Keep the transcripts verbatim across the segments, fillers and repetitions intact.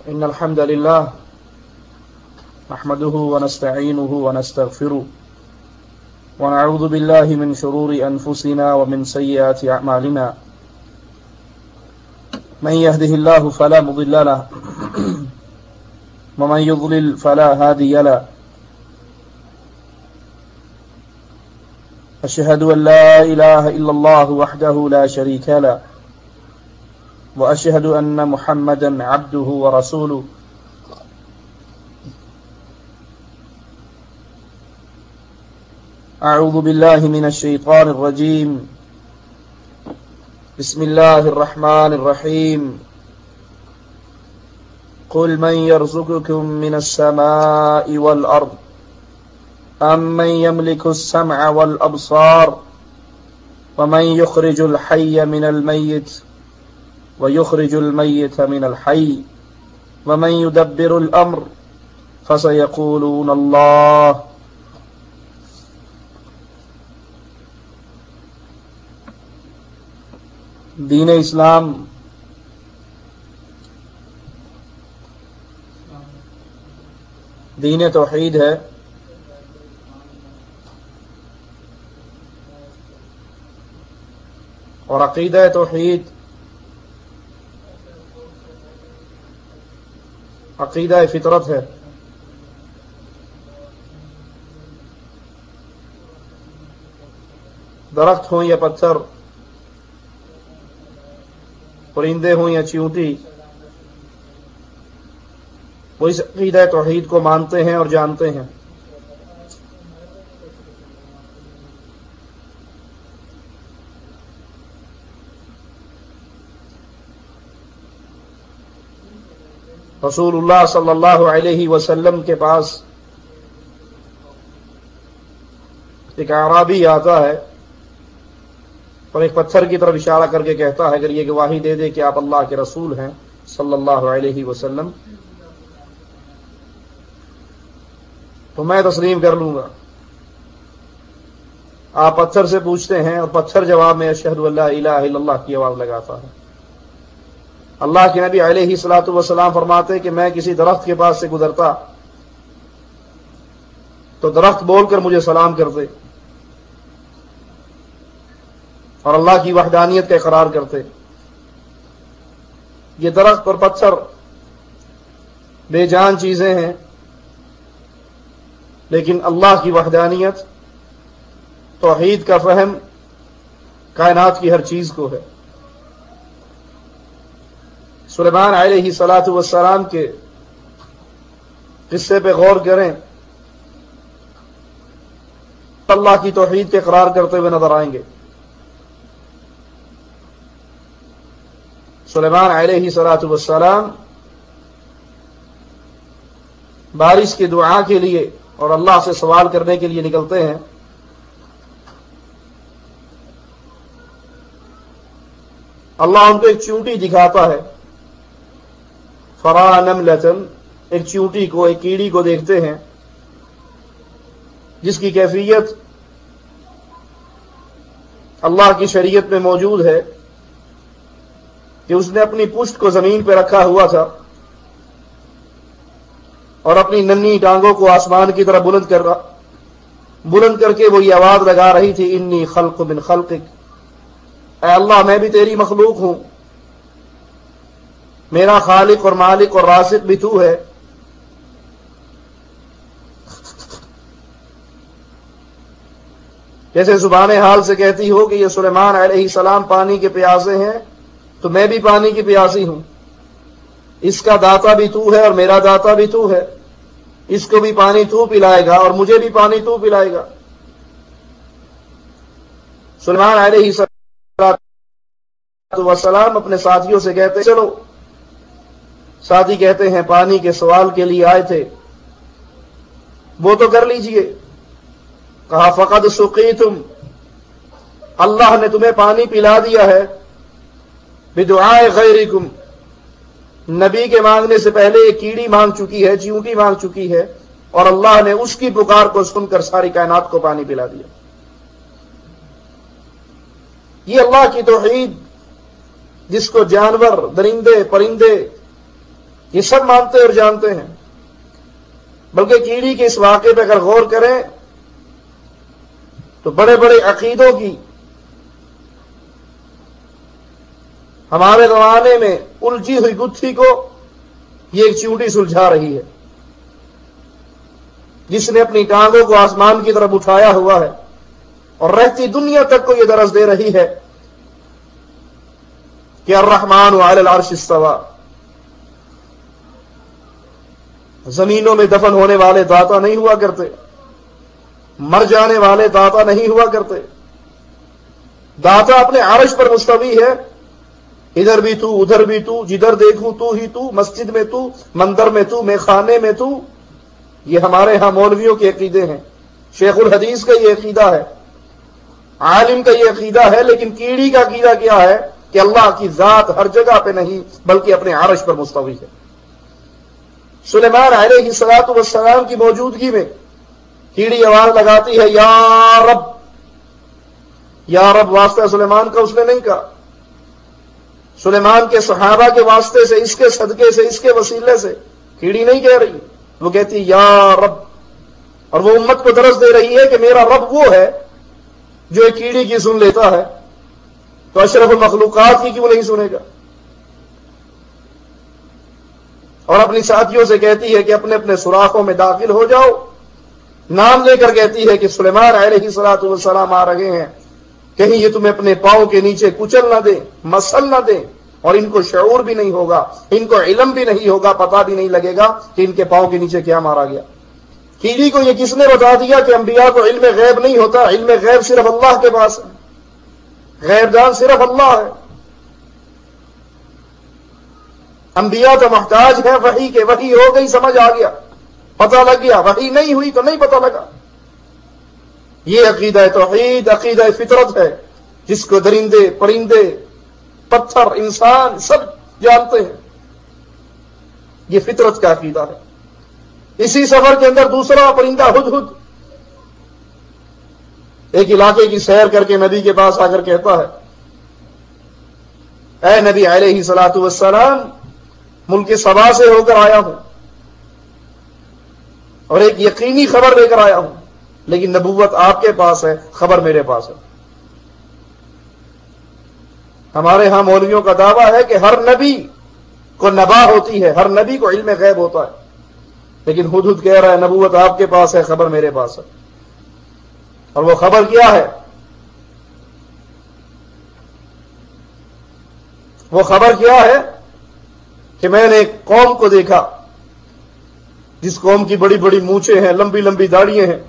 إن الحمد لله نحمده ونستعينه ونستغفره ونعوذ بالله من شرور أنفسنا ومن سيئات أعمالنا من يهده الله فلا مضل له ومن يضلل فلا هادي له أشهد أن لا إله إلا الله وحده لا شريك له وأشهد أن محمدا عبده ورسوله أعوذ بالله من الشيطان الرجيم بسم الله الرحمن الرحيم قل من يرزقكم من السماء والأرض أمن يملك السمع والأبصار ومن يخرج الحي من الميت ويخرج الميت من الحي ومن يدبر الأمر فسيقولون الله دین اسلام دین توحید ہے، اور عقیدہ توحید عقیدہ فطرت ہے۔ درخت ہوں یا پتھر، پرندے ہوں یا چیونٹی، وہ اس عقیدہ توحید کو مانتے ہیں اور جانتے ہیں۔ رسول اللہ صلی اللہ علیہ وسلم کے پاس ایک اعرابی آتا ہے اور ایک پتھر کی طرف اشارہ کر کے کہتا ہے، اگر یہ گواہی دے دے کہ آپ اللہ کے رسول ہیں صلی اللہ علیہ وسلم تو میں تسلیم کر لوں گا۔ آپ پتھر سے پوچھتے ہیں اور پتھر جواب میں اشہد ان لا الہ الا اللہ کی آواز لگاتا ہے۔ اللہ کے نبی علیہ الصلوۃ والسلام فرماتے کہ میں کسی درخت کے پاس سے گزرتا تو درخت بول کر مجھے سلام کرتے اور اللہ کی وحدانیت کا اقرار کرتے۔ یہ درخت اور پتھر بے جان چیزیں ہیں، لیکن اللہ کی وحدانیت، توحید کا فہم کائنات کی ہر چیز کو ہے۔ سلیمان علیہ الصلوۃ والسلام کے قصے پہ غور کریں، اللہ کی توحید کے اقرار کرتے ہوئے نظر آئیں گے۔ سلیمان علیہ الصلوۃ والسلام بارش کی دعا کے لیے اور اللہ سے سوال کرنے کے لیے نکلتے ہیں۔ اللہ ان کو ایک چیونٹی دکھاتا ہے، فرا نملۃ، ایک چیونٹی کو، ایک کیڑی کو دیکھتے ہیں جس کی کیفیت اللہ کی شریعت میں موجود ہے کہ اس نے اپنی پشت کو زمین پہ رکھا ہوا تھا اور اپنی ننھی ٹانگوں کو آسمان کی طرف بلند کر بلند کر کے وہ یہ آواز لگا رہی تھی، انی خلق من خلقک، اے اللہ میں بھی تیری مخلوق ہوں، میرا خالق اور مالک اور رازق بھی تو ہے۔ جیسے زبان حال سے کہتی ہو کہ یہ سلیمان علیہ السلام پانی کے پیاسے ہیں تو میں بھی پانی کی پیاسی ہوں، اس کا داتا بھی تو ہے اور میرا داتا بھی تو ہے، اس کو بھی پانی تو پلائے گا اور مجھے بھی پانی تو پلائے گا۔ سلیمان علیہ السلام اپنے ساتھیوں سے کہتے چلو، ساتھی کہتے ہیں پانی کے سوال کے لیے آئے تھے، وہ تو کر لیجئے۔ کہا فقد سقیتم، اللہ نے تمہیں پانی پلا دیا ہے، بدعاء غیرکم، نبی کے مانگنے سے پہلے ایک کیڑی مانگ چکی ہے، چیونٹی مانگ چکی ہے، اور اللہ نے اس کی پکار کو سن کر ساری کائنات کو پانی پلا دیا۔ یہ اللہ کی توحید جس کو جانور، درندے، پرندے یہ سب مانتے اور جانتے ہیں. بلکہ کیڑی کے اس واقعے پہ اگر غور کریں تو بڑے بڑے عقیدوں کی ہمارے زمانے میں الجھی ہوئی گتھی کو یہ ایک چیونٹی سلجھا رہی ہے، جس نے اپنی ٹانگوں کو آسمان کی طرف اٹھایا ہوا ہے اور رہتی دنیا تک کو یہ درس دے رہی ہے کہ الرحمن علی العرش استوى. زمینوں میں دفن ہونے والے داتا نہیں ہوا کرتے، مر جانے والے داتا نہیں ہوا کرتے. داتا اپنے عرش پر مستوی ہے، ادھر بھی تو ادھر بھی تو، جدھر دیکھوں تو ہی تو، مسجد میں تو، مندر میں تو، میں خانے میں تو. یہ ہمارے ہاں مولویوں کے عقیدے ہیں، شیخ الحدیث کا یہ عقیدہ ہے، عالم کا یہ عقیدہ ہے. لیکن کیڑی کا عقیدہ کیا ہے کہ اللہ کی ذات ہر جگہ پہ نہیں بلکہ اپنے عرش پر مستوی ہے. سلیمان علیہ الصلوۃ والسلام کی موجودگی میں کیڑی آواز لگاتی ہے یا رب. یا رب واسطہ سلیمان کا اس نے نہیں کہا، سلیمان کے صحابہ کے واسطے سے، اس کے صدقے سے، اس کے وسیلے سے کیڑی نہیں کہہ رہی، وہ کہتی یا رب. اور وہ امت کو درس دے رہی ہے کہ میرا رب وہ ہے جو ایک کیڑی کی سن لیتا ہے تو اشرف المخلوقات کی کیوں نہیں سنے گا. اور اپنی ساتھیوں سے کہتی ہے کہ اپنے اپنے سوراخوں میں داخل ہو جاؤ. نام لے کر کہتی ہے کہ سلیمان علیہ الصلوۃ والسلام آ رہے ہیں، کہیں یہ تمہیں اپنے پاؤں کے نیچے کچل نہ دیں، مسل نہ دیں. اور ان کو شعور بھی نہیں ہوگا، ان کو علم بھی نہیں ہوگا، پتہ بھی نہیں لگے گا کہ ان کے پاؤں کے نیچے کیا مارا گیا. کیڑی کو یہ کس نے بتا دیا کہ انبیاء کو علم غیب نہیں ہوتا؟ علم غیب صرف اللہ کے پاس ہے، غیب دان صرف اللہ ہے. انبیاء تو محتاج ہیں وحی کے، وحی ہو گئی سمجھ آ گیا، پتہ لگ گیا. وحی نہیں ہوئی تو نہیں پتہ لگا. یہ عقیدہ توحید، عقیدہ فطرت ہے جس کو درندے، پرندے، پتھر، انسان سب جانتے ہیں. یہ فطرت کا عقیدہ ہے. اسی سفر کے اندر دوسرا پرندہ ہدہد ایک علاقے کی سیر کر کے نبی کے پاس آ کر کہتا ہے اے نبی علیہ الصلوۃ والسلام، ملک سبا سے ہو کر آیا ہوں اور ایک یقینی خبر لے کر آیا ہوں، لیکن نبوت آپ کے پاس ہے، خبر میرے پاس ہے. ہمارے ہاں مولویوں کا دعویٰ ہے کہ ہر نبی کو نبا ہوتی ہے، ہر نبی کو علم غیب ہوتا ہے، لیکن ہدہد کہہ رہا ہے نبوت آپ کے پاس ہے، خبر میرے پاس ہے. اور وہ خبر کیا ہے؟ وہ خبر کیا ہے کہ میں نے ایک قوم کو دیکھا جس قوم کی بڑی بڑی مونچھیں ہیں، لمبی لمبی داڑھیاں ہیں،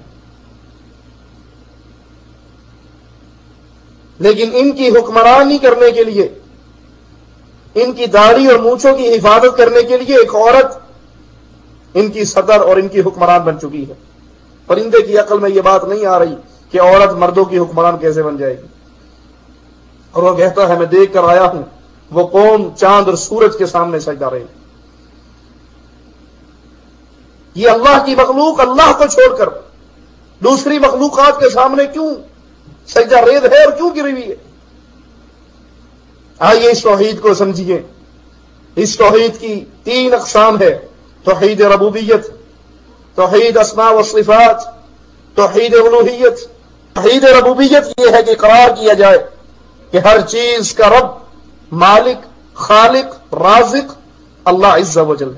لیکن ان کی حکمرانی کرنے کے لیے، ان کی داڑھی اور مونچھوں کی حفاظت کرنے کے لیے ایک عورت ان کی صدر اور ان کی حکمران بن چکی ہے. پرندے کی عقل میں یہ بات نہیں آ رہی کہ عورت مردوں کی حکمران کیسے بن جائے گی. اور وہ کہتا ہے میں دیکھ کر آیا ہوں وہ قوم چاند اور سورج کے سامنے سجدہ رہے. یہ اللہ کی مخلوق اللہ کو چھوڑ کر دوسری مخلوقات کے سامنے کیوں سجدہ ریز ہے اور کیوں گری ہوئی ہے؟ آئیے اس توحید کو سمجھیے. اس توحید کی تین اقسام ہے: توحید ربوبیت، توحید اسماء و صفات، توحید الوہیت. توحید ربوبیت یہ ہے کہ اقرار کیا جائے کہ ہر چیز کا رب، مالک، خالق، رازق اللہ عز و جل ہے.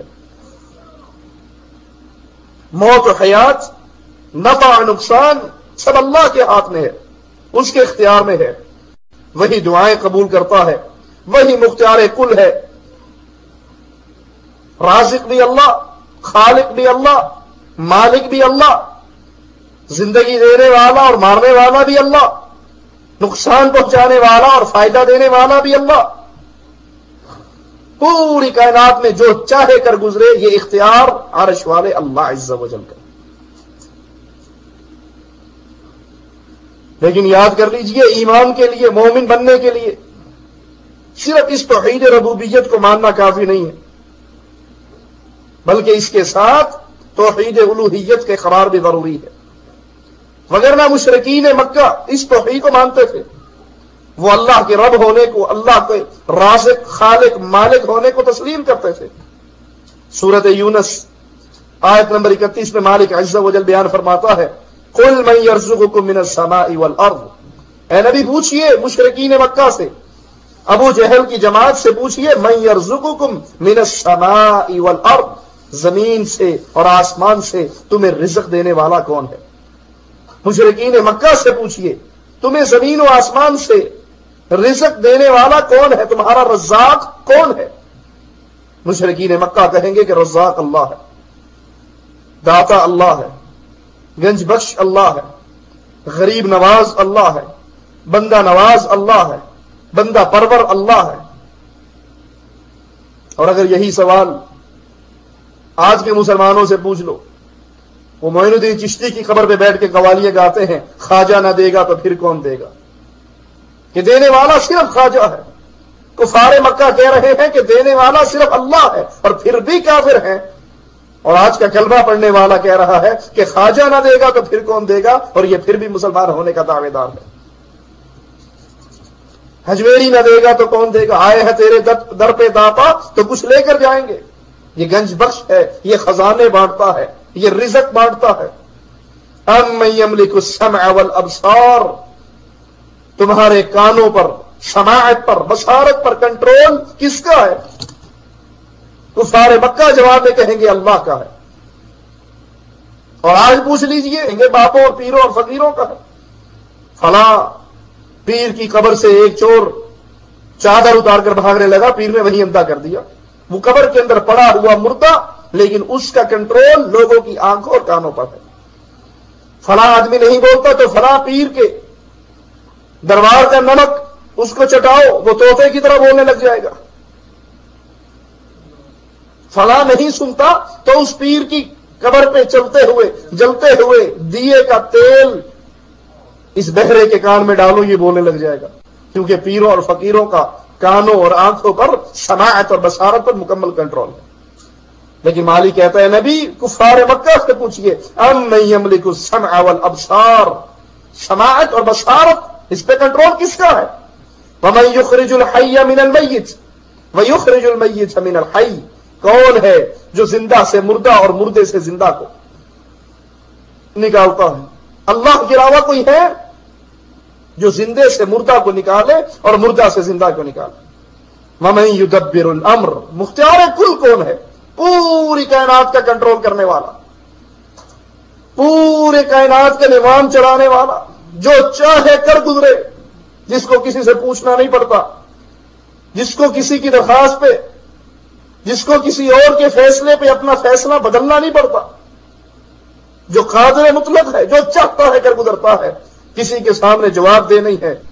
موت و حیات، نفع و نقصان سب اللہ کے ہاتھ میں ہے، اس کے اختیار میں ہے. وہی دعائیں قبول کرتا ہے، وہی مختار کل ہے. رازق بھی اللہ، خالق بھی اللہ، مالک بھی اللہ، زندگی دینے والا اور مارنے والا بھی اللہ، نقصان پہنچانے والا اور فائدہ دینے والا بھی اللہ. پوری کائنات میں جو چاہے کر گزرے، یہ اختیار عرش والے اللہ عز و جل کا. لیکن یاد کر لیجئے، ایمان کے لیے، مومن بننے کے لیے صرف اس توحید ربوبیت کو ماننا کافی نہیں ہے، بلکہ اس کے ساتھ توحید الوہیت کے قرار بھی ضروری ہے. وگرنہ مشرکین مکہ اس توحید کو مانتے تھے، وہ اللہ کے رب ہونے کو، اللہ کے رازق، خالق، مالک ہونے کو تسلیم کرتے تھے، سورۃ یونس آیت نمبر اکتیس میں مالک عز و جل بیان فرماتا ہے قل من یرزقکم من السماء والارض، اے نبی پوچھئے مشرکین مکہ سے، ابو جہل کی جماعت سے پوچھئے من یرزقکم من السماء والارض، زمین سے اور آسمان سے تمہیں رزق دینے والا کون ہے؟ مشرکین مکہ سے پوچھئے تمہیں زمین و آسمان سے رزق دینے والا کون ہے، تمہارا رزاق کون ہے؟ مشرکین مکہ کہیں گے کہ رزاق اللہ ہے، داتا اللہ ہے، گنج بخش اللہ ہے، غریب نواز اللہ ہے، بندہ نواز اللہ ہے، بندہ پرور اللہ ہے۔ اور اگر یہی سوال آج کے مسلمانوں سے پوچھ لو، وہ معین الدین چشتی کی قبر پہ بیٹھ کے قوالیاں گاتے ہیں خواجہ نہ دے گا تو پھر کون دے گا، کہ دینے والا صرف خواجہ ہے۔ کفار مکہ کہہ رہے ہیں کہ دینے والا صرف اللہ ہے، اور پھر بھی کافر ہیں۔ اور آج کا کلمہ پڑھنے والا کہہ رہا ہے کہ خواجہ نہ دے گا تو پھر کون دے گا، اور یہ پھر بھی مسلمان ہونے کا دعوے دار ہے۔ حجویری نہ دے گا تو کون دے گا، آئے ہیں تیرے در پہ داتا تو کچھ لے کر جائیں گے۔ یہ گنج بخش ہے، یہ خزانے بانٹتا ہے، یہ رزق بانٹتا ہے۔ ام من یملک السمع والابصار، تمہارے کانوں پر، سماعت پر، بصارت پر کنٹرول کس کا ہے؟ کفار مکہ جواب میں کہیں گے اللہ کا ہے۔ اور آج پوچھ لیجئے کہیں گے باپوں اور پیروں اور فقیروں کا ہے۔ فلاں پیر کی قبر سے ایک چور چادر اتار کر بھاگنے لگا، پیر نے وہیں اندھا کر دیا، وہ قبر کے اندر پڑا ہوا مردہ، لیکن اس کا کنٹرول لوگوں کی آنکھوں اور کانوں پر ہے۔ فلاں آدمی نہیں بولتا تو فلاں پیر کے دربار کا نمک اس کو چٹاؤ، وہ طوطے کی طرح بولنے لگ جائے گا۔ فلاں نہیں سنتا تو اس پیر کی قبر پہ چلتے ہوئے جلتے ہوئے دیے کا تیل اس بہرے کے کان میں ڈالو، یہ بولنے لگ جائے گا، کیونکہ پیروں اور فقیروں کا کانوں اور آنکھوں پر، سماعت اور بصارت پر مکمل کنٹرول ہے۔ لیکن مالی کہتا ہے نبی کفار مکہ سے پوچھئے ام من یملک السمع والابصار، سماعت اور بصارت اس پہ کنٹرول کس کا ہے؟ ومن یخرج الحی من المیت ویخرج المیت من الحی، کون ہے جو زندہ سے مردہ اور مردے سے زندہ کو نکالتا ہے؟ اللہ کے علاوہ کوئی ہے جو زندے سے مردہ کو نکالے اور مردہ سے زندہ کو نکالے؟ ومن یدبر الامر، مختار کل کون ہے؟ پوری کائنات کا کنٹرول کرنے والا، پورے کائنات کا نظام چلانے والا، جو چاہے کر گزرے، جس کو کسی سے پوچھنا نہیں پڑتا، جس کو کسی کی درخواست پہ، جس کو کسی اور کے فیصلے پہ اپنا فیصلہ بدلنا نہیں پڑتا، جو قادر مطلق ہے، جو چاہتا ہے کر گزرتا ہے، کسی کے سامنے جواب دے نہیں ہے،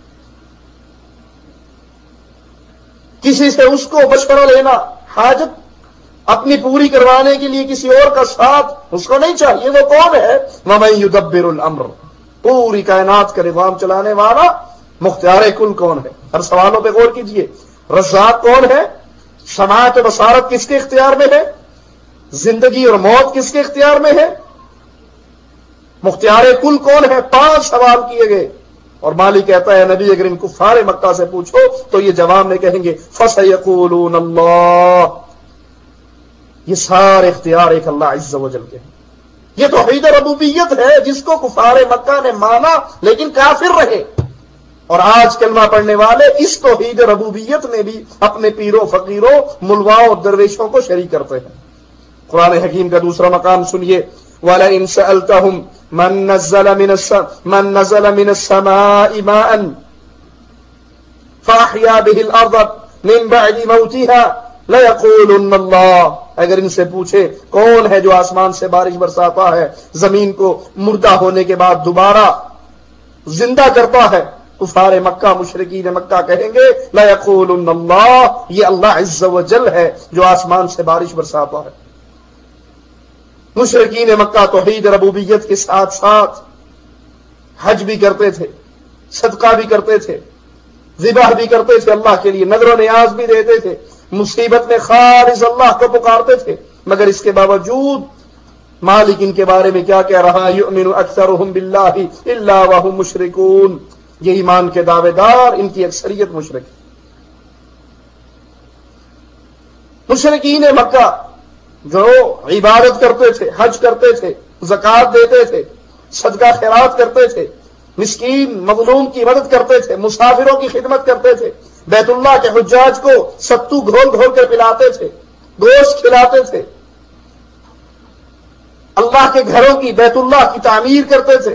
کسی سے اس کو مشورہ لینا، حاجت اپنی پوری کروانے کے لیے کسی اور کا ساتھ اس کو نہیں چاہیے۔ وہ کون ہے؟ وَمَن يُدَبِّرُ الْأَمْرَ، پوری کائنات کا نظام چلانے والا، مختار کل کون ہے؟ ہر سوالوں پہ غور کیجئے۔ رزاق کون ہے؟ سماعت و بصارت کس کے اختیار میں ہے؟ زندگی اور موت کس کے اختیار میں ہے؟ مختار کل کون ہے؟ پانچ سوال کیے گئے، اور مالک کہتا ہے نبی اگر ان کفار مکہ سے پوچھو تو یہ جواب میں کہیں گے فَسَيَقُولُونَ اللَّهُ، یہ سارے اختیار ایک اللہ عز و جل کے ہیں۔ یہ توحید ربوبیت ہے جس کو کفار مکہ نے مانا لیکن کافر رہے، اور آج کلمہ پڑھنے والے اس توحید ربوبیت میں بھی اپنے پیروں، فقیروں، ملواؤں اور درویشوں کو شریک کرتے ہیں۔ قرآن حکیم کا دوسرا مقام سنیے، وَلَئِن سَأَلْتَهُمْ مَن نَزَّلَ مِنَ مَن نَزَلَ مِنَ السَّمَاءِ مَاءً فَأَحْيَا بِهِ الْأَرْضَ مِن بَعْدِ مَوْتِهَا لَيَقُولُنَّ اللَّهُ، اگر ان سے پوچھے کون ہے جو آسمان سے بارش برساتا ہے، زمین کو مردہ ہونے کے بعد دوبارہ زندہ کرتا ہے، کفار مکہ، مشرکین مکہ کہیں گے لَيَقُولُنَّ اللَّهُ، یہ اللہ عز و جل ہے جو آسمان سے بارش برساتا ہے۔ مشرکین مکہ توحید ربوبیت کے ساتھ ساتھ حج بھی کرتے تھے، صدقہ بھی کرتے تھے، ذبح بھی کرتے تھے، اللہ کے لیے نذر و نیاز بھی دیتے تھے، مصیبت میں خالص اللہ کو پکارتے تھے، مگر اس کے باوجود مالک ان کے بارے میں کیا کہہ رہا ہے؟ یؤمن اکثرهم باللہ الا وهم مشرکون، یہ ایمان کے دعوے دار ان کی اکثریت مشرک۔ مشرکین مکہ جو عبادت کرتے تھے، حج کرتے تھے، زکوٰۃ دیتے تھے، صدقہ خیرات کرتے تھے، مسکین مظلوم کی مدد کرتے تھے، مسافروں کی خدمت کرتے تھے، بیت اللہ کے حجاج کو ستو گھول گھول کر پلاتے تھے، گوشت کھلاتے تھے، اللہ کے گھروں کی، بیت اللہ کی تعمیر کرتے تھے،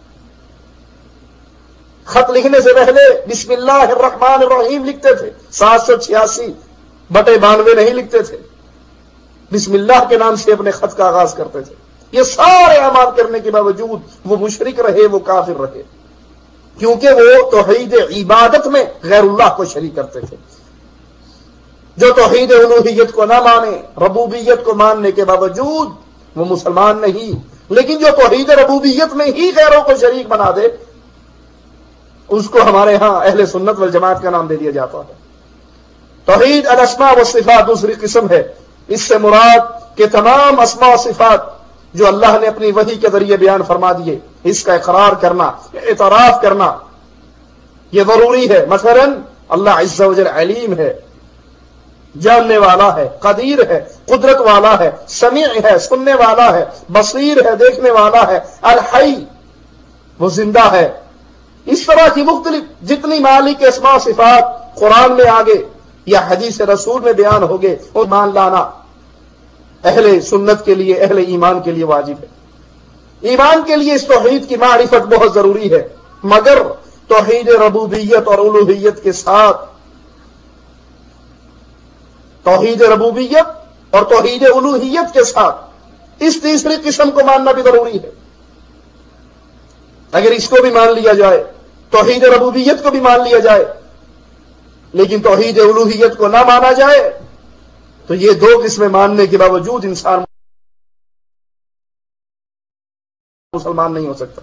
خط لکھنے سے پہلے بسم اللہ الرحمن الرحیم لکھتے تھے، سات سو چھیاسی بٹے بانوے نہیں لکھتے تھے، بسم اللہ کے نام سے اپنے خط کا آغاز کرتے تھے۔ یہ سارے اعمال کرنے کے باوجود وہ مشرک رہے، وہ کافر رہے، کیونکہ وہ توحید عبادت میں غیر اللہ کو شریک کرتے تھے۔ جو توحید الوہیت کو نہ مانے، ربوبیت کو ماننے کے باوجود وہ مسلمان نہیں، لیکن جو توحید ربوبیت میں ہی غیروں کو شریک بنا دے، اس کو ہمارے ہاں اہل سنت والجماعت کا نام دے دیا جاتا ہے۔ توحید الاسماء والصفات دوسری قسم ہے، اس سے مراد کہ تمام اسماء و صفات جو اللہ نے اپنی وحی کے ذریعے بیان فرما دیے، اس کا اقرار کرنا، اعتراف کرنا یہ ضروری ہے۔ مثلا اللہ عز و جل علیم ہے، جاننے والا ہے، قدیر ہے، قدرت والا ہے، سمیع ہے، سننے والا ہے، بصیر ہے، دیکھنے والا ہے، الحی وہ زندہ ہے۔ اس طرح کی مختلف جتنی مالک کے اسماء و صفات قرآن میں آگے یا حدیث رسول میں بیان ہوگے، وہ مان لانا اہل سنت کے لیے، اہل ایمان کے لیے واجب ہے۔ ایمان کے لیے اس توحید کی معرفت بہت ضروری ہے، مگر توحید ربوبیت اور الوہیت کے ساتھ، توحید ربوبیت اور توحید الوہیت کے ساتھ اس تیسری قسم کو ماننا بھی ضروری ہے۔ اگر اس کو بھی مان لیا جائے، توحید ربوبیت کو بھی مان لیا جائے، لیکن توحید الوہیت کو نہ مانا جائے، تو یہ دو قسمیں ماننے کے باوجود انسان مسلمان نہیں ہو سکتا۔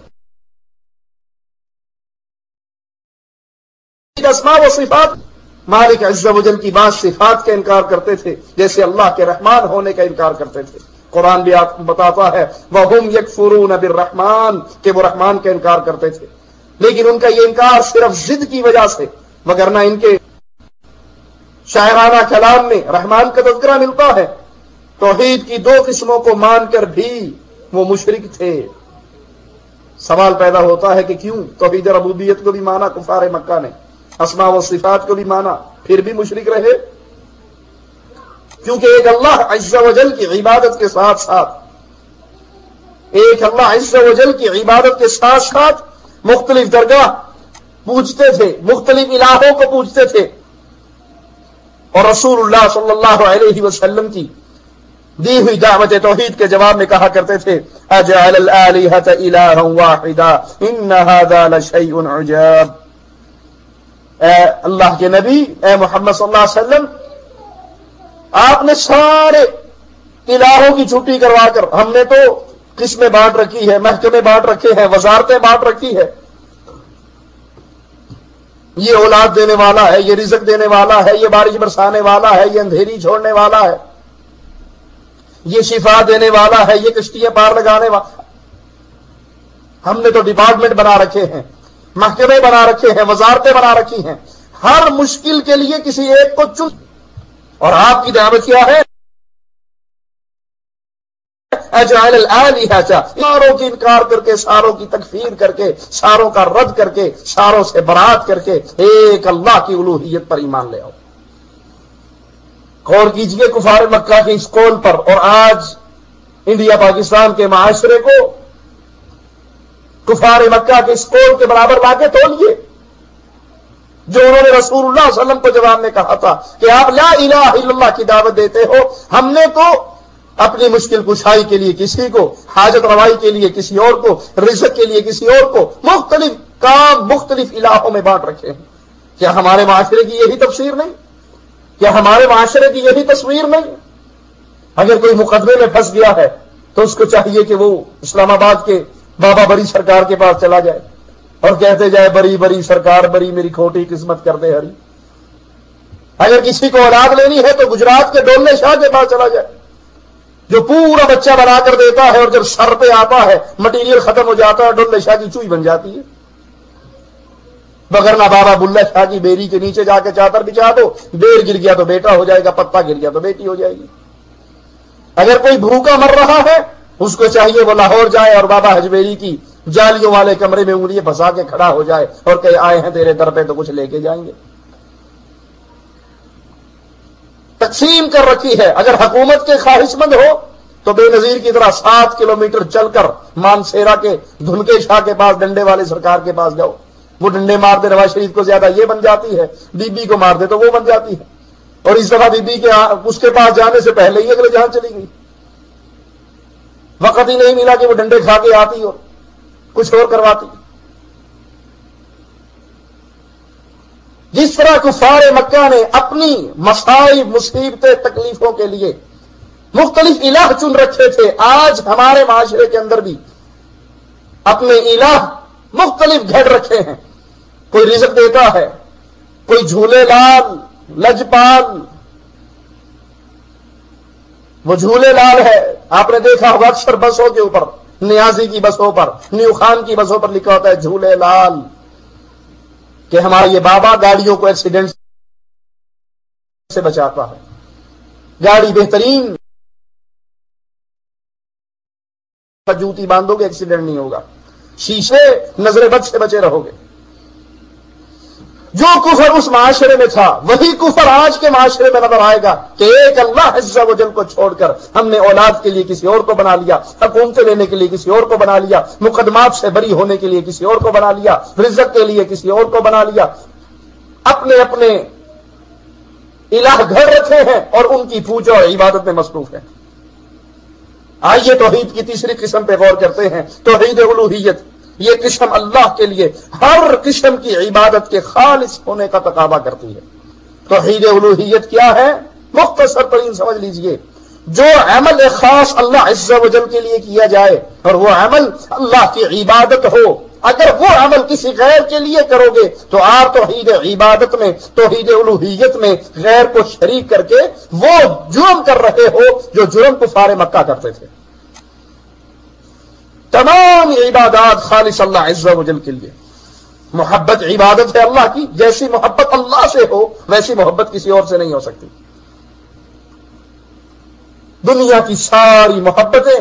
اسماء و صفات، مالک عز و جل کی بعض صفات کا انکار کرتے تھے، جیسے اللہ کے رحمان ہونے کا انکار کرتے تھے۔ قرآن بھی آپ بتاتا ہے وَهُمْ يَكْفُرُونَ بِالرَّحْمَانِ کہ وہ رحمان کا انکار کرتے تھے، لیکن ان کا یہ انکار صرف ضد کی وجہ سے، وگرنہ ان کے شاعرانہ کلام میں رحمان کا تذکرہ ملتا ہے۔ توحید کی دو قسموں کو مان کر بھی وہ مشرک تھے۔ سوال پیدا ہوتا ہے کہ کیوں توحید ربوبیت کو بھی مانا کفار مکہ نے، اسماء و صفات کو بھی مانا، پھر بھی مشرک رہے؟ کیونکہ ایک اللہ عز و جل کی عبادت کے ساتھ ساتھ ایک اللہ عز و جل کی عبادت کے ساتھ ساتھ مختلف درگاہ پوجتے تھے، مختلف الہوں کو پوجتے تھے، اور رسول اللہ صلی اللہ علیہ وسلم کی دی ہوئی دعوت توحید کے جواب میں کہا کرتے تھے اجعل الآلہۃ الہا واحدا ان ھذا لشیء عجاب۔ اے اللہ کے نبی، اے محمد صلی اللہ علیہ وسلم، آپ نے سارے الہوں کی چھٹی کروا کر ہم نے تو قسمیں بانٹ رکھی ہے، محکمے بانٹ رکھے ہیں، وزارتیں بانٹ رکھی ہے، یہ اولاد دینے والا ہے، یہ رزق دینے والا ہے، یہ بارش برسانے والا ہے، یہ اندھیری چھوڑنے والا ہے، یہ شفا دینے والا ہے، یہ کشتیاں پار لگانے والا۔ ہم نے تو ڈپارٹمنٹ بنا رکھے ہیں، محکمے بنا رکھے ہیں، وزارتیں بنا رکھی ہیں، ہر مشکل کے لیے کسی ایک کو چن۔ اور آپ کی دعوت کیا ہے؟ اجعل الآلہۃ، ساروں کی انکار کر کے، ساروں کی تکفیر کر کے، ساروں کا رد کر کے، ساروں سے برات کر کے ایک اللہ کی الوہیت پر ایمان لے آؤ۔ غور کیجئے کفار مکہ کے اس قول پر، اور آج انڈیا پاکستان کے معاشرے کو کفار مکہ کے اس قول کے برابر لا کے تولیے، جو انہوں نے رسول اللہ صلی اللہ علیہ وسلم کو جواب میں کہا تھا کہ آپ لا الہ الا اللہ کی دعوت دیتے ہو، ہم نے تو اپنی مشکل کشائی کے لیے کسی کو، حاجت روائی کے لیے کسی اور کو، رزق کے لیے کسی اور کو، مختلف کام مختلف الہوں میں بانٹ رکھے ہیں۔ کیا ہمارے معاشرے کی یہی تفسیر نہیں؟ کیا ہمارے معاشرے کی یہی تصویر نہیں؟ اگر کوئی مقدمے میں پھنس گیا ہے تو اس کو چاہیے کہ وہ اسلام آباد کے بابا بری سرکار کے پاس چلا جائے اور کہتے جائے بری بری سرکار بری میری کھوٹی قسمت کر دے ہری۔ اگر کسی کو اولاد لینی ہے تو گجرات کے ڈولے شاہ کے پاس چلا جائے، جو پورا بچہ بنا کر دیتا ہے، اور جب سر پہ آتا ہے مٹیریل ختم ہو جاتا ہے، ڈولے شاہ کی چوئی بن جاتی ہے۔ بگرنا بابا بلہ شاہ کی بیری کے نیچے جا کے چادر بچھا دو، بیر گر گیا تو بیٹا ہو جائے گا، پتا گر گیا تو بیٹی ہو جائے گی۔ اگر کوئی بھوکا مر رہا ہے اس کو چاہیے وہ لاہور جائے اور بابا حجویری کی جالیوں والے کمرے میں انگلیاں پھنسا کے کھڑا ہو جائے اور کہ آئے ہیں تیرے در پہ تو کچھ لے کے جائیں گے. تقسیم کر رکھی ہے. اگر حکومت کے خواہش مند ہو تو بے نظیر کی طرح سات کلومیٹر چل کر مانسیرا کے دھنکے شاہ کے پاس ڈنڈے والے سرکار کے پاس جاؤ. وہ ڈنڈے مار دے نواز شریف کو زیادہ یہ بن جاتی ہے, بی بی کو مار دے تو وہ بن جاتی ہے. اور اس دفعہ بی بی کے اس کے پاس جانے سے پہلے ہی اگلے جان چلی گئی. وقت ہی نہیں ملا کہ وہ ڈنڈے کھا کے آتی اور کچھ اور کرواتی. جس طرح کفار مکہ نے اپنی مصائب مصیبتیں تکلیفوں کے لیے مختلف الہ چن رکھے تھے, آج ہمارے معاشرے کے اندر بھی اپنے الہ مختلف گھڑ رکھے ہیں. کوئی رزق دیتا ہے, کوئی جھولے لال لجپال, وہ جھولے لال ہے. آپ نے دیکھا ہوگا اکثر بسوں کے اوپر, نیازی کی بسوں پر, نیو خان کی بسوں پر لکھا ہوتا ہے جھولے لال, کہ ہمارا یہ بابا گاڑیوں کو ایکسیڈنٹ سے بچاتا ہے. گاڑی بہترین جوتی باندھو گے ایکسیڈنٹ نہیں ہوگا, شیشے نظر بد سے بچے رہو گے. جو کفر اس معاشرے میں تھا وہی کفر آج کے معاشرے میں نظر آئے گا کہ ایک اللہ عز و جل کو چھوڑ کر ہم نے اولاد کے لیے کسی اور کو بنا لیا, حکومتیں لینے کے لیے کسی اور کو بنا لیا, مقدمات سے بری ہونے کے لیے کسی اور کو بنا لیا, رزق کے لیے کسی اور کو بنا لیا. اپنے اپنے الہ گھر رکھے ہیں اور ان کی پوجا اور عبادت میں مصروف ہیں. آئیے توحید کی تیسری قسم پہ غور کرتے ہیں, توحید الوہیت. یہ قسم اللہ کے لیے ہر قسم کی عبادت کے خالص ہونے کا تقاضا کرتی ہے. توحید الوہیت کیا ہے؟ مختصر ترین سمجھ لیجئے, جو عمل خاص اللہ عز و جل کے لیے کیا جائے اور وہ عمل اللہ کی عبادت ہو. اگر وہ عمل کسی غیر کے لیے کرو گے تو آپ توحید عبادت میں, توحید الوہیت میں غیر کو شریک کر کے وہ جرم کر رہے ہو جو جرم کفار مکہ کرتے تھے. تمام عبادات خالص اللہ عز و جل کے لیے. محبت عبادت ہے اللہ کی, جیسی محبت اللہ سے ہو ویسی محبت کسی اور سے نہیں ہو سکتی. دنیا کی ساری محبتیں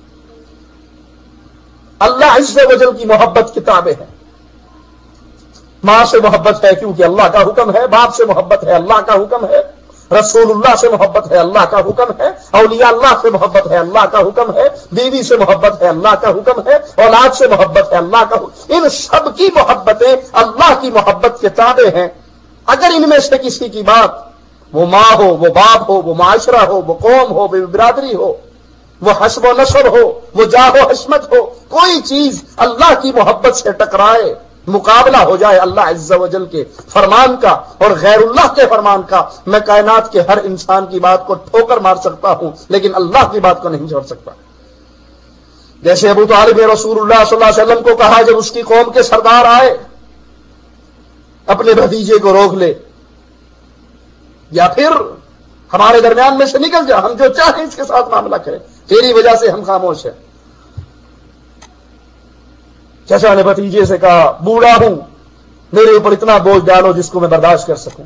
اللہ عز و جل کی محبت کتابیں ہیں. ماں سے محبت ہے کیونکہ اللہ کا حکم ہے, باپ سے محبت ہے اللہ کا حکم ہے, رسول اللہ سے محبت ہے اللہ کا حکم ہے, اولیاء اللہ سے محبت ہے اللہ کا حکم ہے, بیوی سے محبت ہے اللہ کا حکم ہے, اولاد سے محبت ہے اللہ کا حکم. ان سب کی محبتیں اللہ کی محبت کے تابع ہیں. اگر ان میں سے کسی کی بات, وہ ماں ہو, وہ باپ ہو, وہ معاشرہ ہو, وہ قوم ہو, وہ برادری ہو, وہ حسب و نسب ہو, وہ جاہ و حشمت ہو, کوئی چیز اللہ کی محبت سے ٹکرائے, مقابلہ ہو جائے اللہ عز و جل کے فرمان کا اور غیر اللہ کے فرمان کا, میں کائنات کے ہر انسان کی بات کو ٹھوکر مار سکتا ہوں لیکن اللہ کی بات کو نہیں چھوڑ سکتا. جیسے ابو طالب نے رسول اللہ صلی اللہ علیہ وسلم کو کہا جب اس کی قوم کے سردار آئے اپنے بھتیجے کو روک لے یا پھر ہمارے درمیان میں سے نکل جا, ہم جو چاہیں اس کے ساتھ معاملہ کریں, تیری وجہ سے ہم خاموش ہیں. چچا نے بھتیجے سے کہا بوڑھا ہوں, میرے اوپر اتنا بوجھ ڈالو جس کو میں برداشت کر سکوں.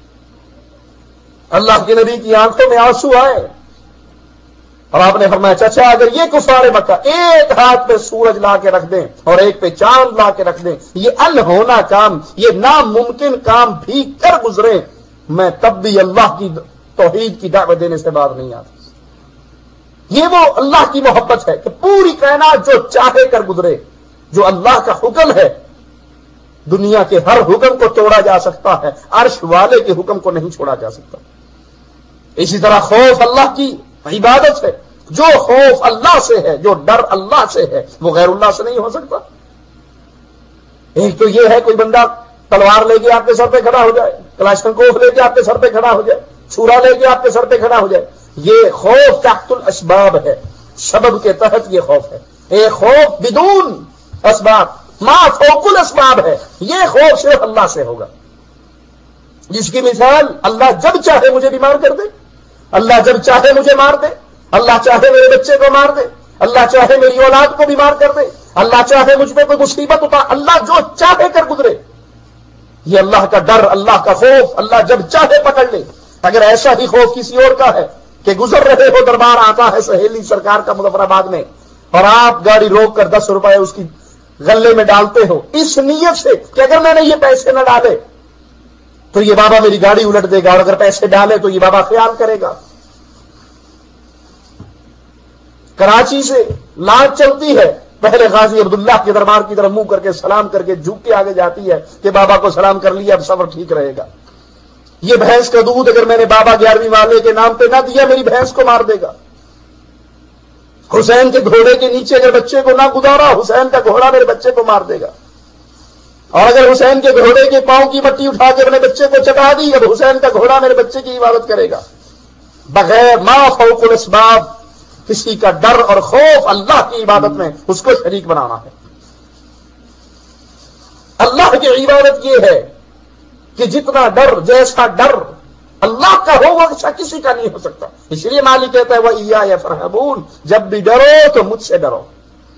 اللہ کے نبی کی آنکھوں میں آنسو آئے اور آپ نے فرمایا چچا اگر یہ کفار مکہ ایک ہاتھ پہ سورج لا کے رکھ دیں اور ایک پہ چاند لا کے رکھ دیں, یہ انہونا کام, یہ ناممکن کام بھی کر گزرے, میں تب بھی اللہ کی توحید کی دعوت دینے سے باز نہیں آتا. یہ وہ اللہ کی محبت ہے کہ پوری کائنات جو چاہے کر گزرے. جو اللہ کا حکم ہے دنیا کے ہر حکم کو توڑا جا سکتا ہے, عرش والے کے حکم کو نہیں چھوڑا جا سکتا. اسی طرح خوف اللہ کی عبادت ہے, جو خوف اللہ سے ہے, جو ڈر اللہ سے ہے, وہ غیر اللہ سے نہیں ہو سکتا. ایک تو یہ ہے کوئی بندہ تلوار لے کے آپ کے سر پہ کھڑا ہو جائے, کلاشنکوف لے کے آپ کے سر پہ کھڑا ہو جائے, چھرا لے کے آپ کے سر پہ کھڑا ہو جائے, یہ خوف تحت الاسباب ہے, سبب کے تحت یہ خوف ہے. ایک خوف بدون اسباب, ما فوق الاسباب ہے, یہ خوف صرف اللہ سے ہوگا. جس کی مثال اللہ جب چاہے مجھے بیمار کر دے, اللہ جب چاہے مجھے مار دے, اللہ چاہے میرے بچے کو مار دے, اللہ چاہے میری اولاد کو بیمار کر دے, اللہ چاہے مجھ پہ کوئی مصیبت ہوتا, اللہ جو چاہے کر گزرے. یہ اللہ کا ڈر, اللہ کا خوف, اللہ جب چاہے پکڑ لے. اگر ایسا ہی خوف کسی اور کا ہے کہ گزر رہے ہو، دربار آتا ہے سہیلی سرکار کا مظفر آباد میں، اور آپ گاڑی روک کر دس روپے اس کی غلے میں ڈالتے ہو اس نیت سے کہ اگر میں نے یہ پیسے نہ ڈالے تو یہ بابا میری گاڑی الٹ دے گا، اور اگر پیسے ڈالے تو یہ بابا خیال کرے گا۔ کراچی سے لانچ چلتی ہے، پہلے غازی عبداللہ کے دربار کی طرف منہ کر کے سلام کر کے جھک کے آگے جاتی ہے کہ بابا کو سلام کر لیا، اب سفر ٹھیک رہے گا۔ یہ بھینس کا دودھ اگر میں نے بابا گیارہویں والے کے نام پہ نہ دیا، میری بھینس کو مار دے گا۔ حسین کے گھوڑے کے نیچے اگر بچے کو نہ گزارا، حسین کا گھوڑا میرے بچے کو مار دے گا۔ اور اگر حسین کے گھوڑے کے پاؤں کی مٹی اٹھا کے اپنے بچے کو چٹا دی، اب حسین کا گھوڑا میرے بچے کی عبادت کرے گا۔ بغیر ما فوق الاسباب، کسی کا ڈر اور خوف اللہ کی عبادت میں اس کو شریک بنانا ہے۔ اللہ کی عبادت یہ ہے کہ جتنا ڈر، جیسا ڈر اللہ کا ہو وہ کسی کا نہیں ہو سکتا۔ اس لیے مالک کہتا ہے وَإِيَّايَ فَارْهَبُونَ، جب بھی ڈرو تو مجھ سے ڈرو،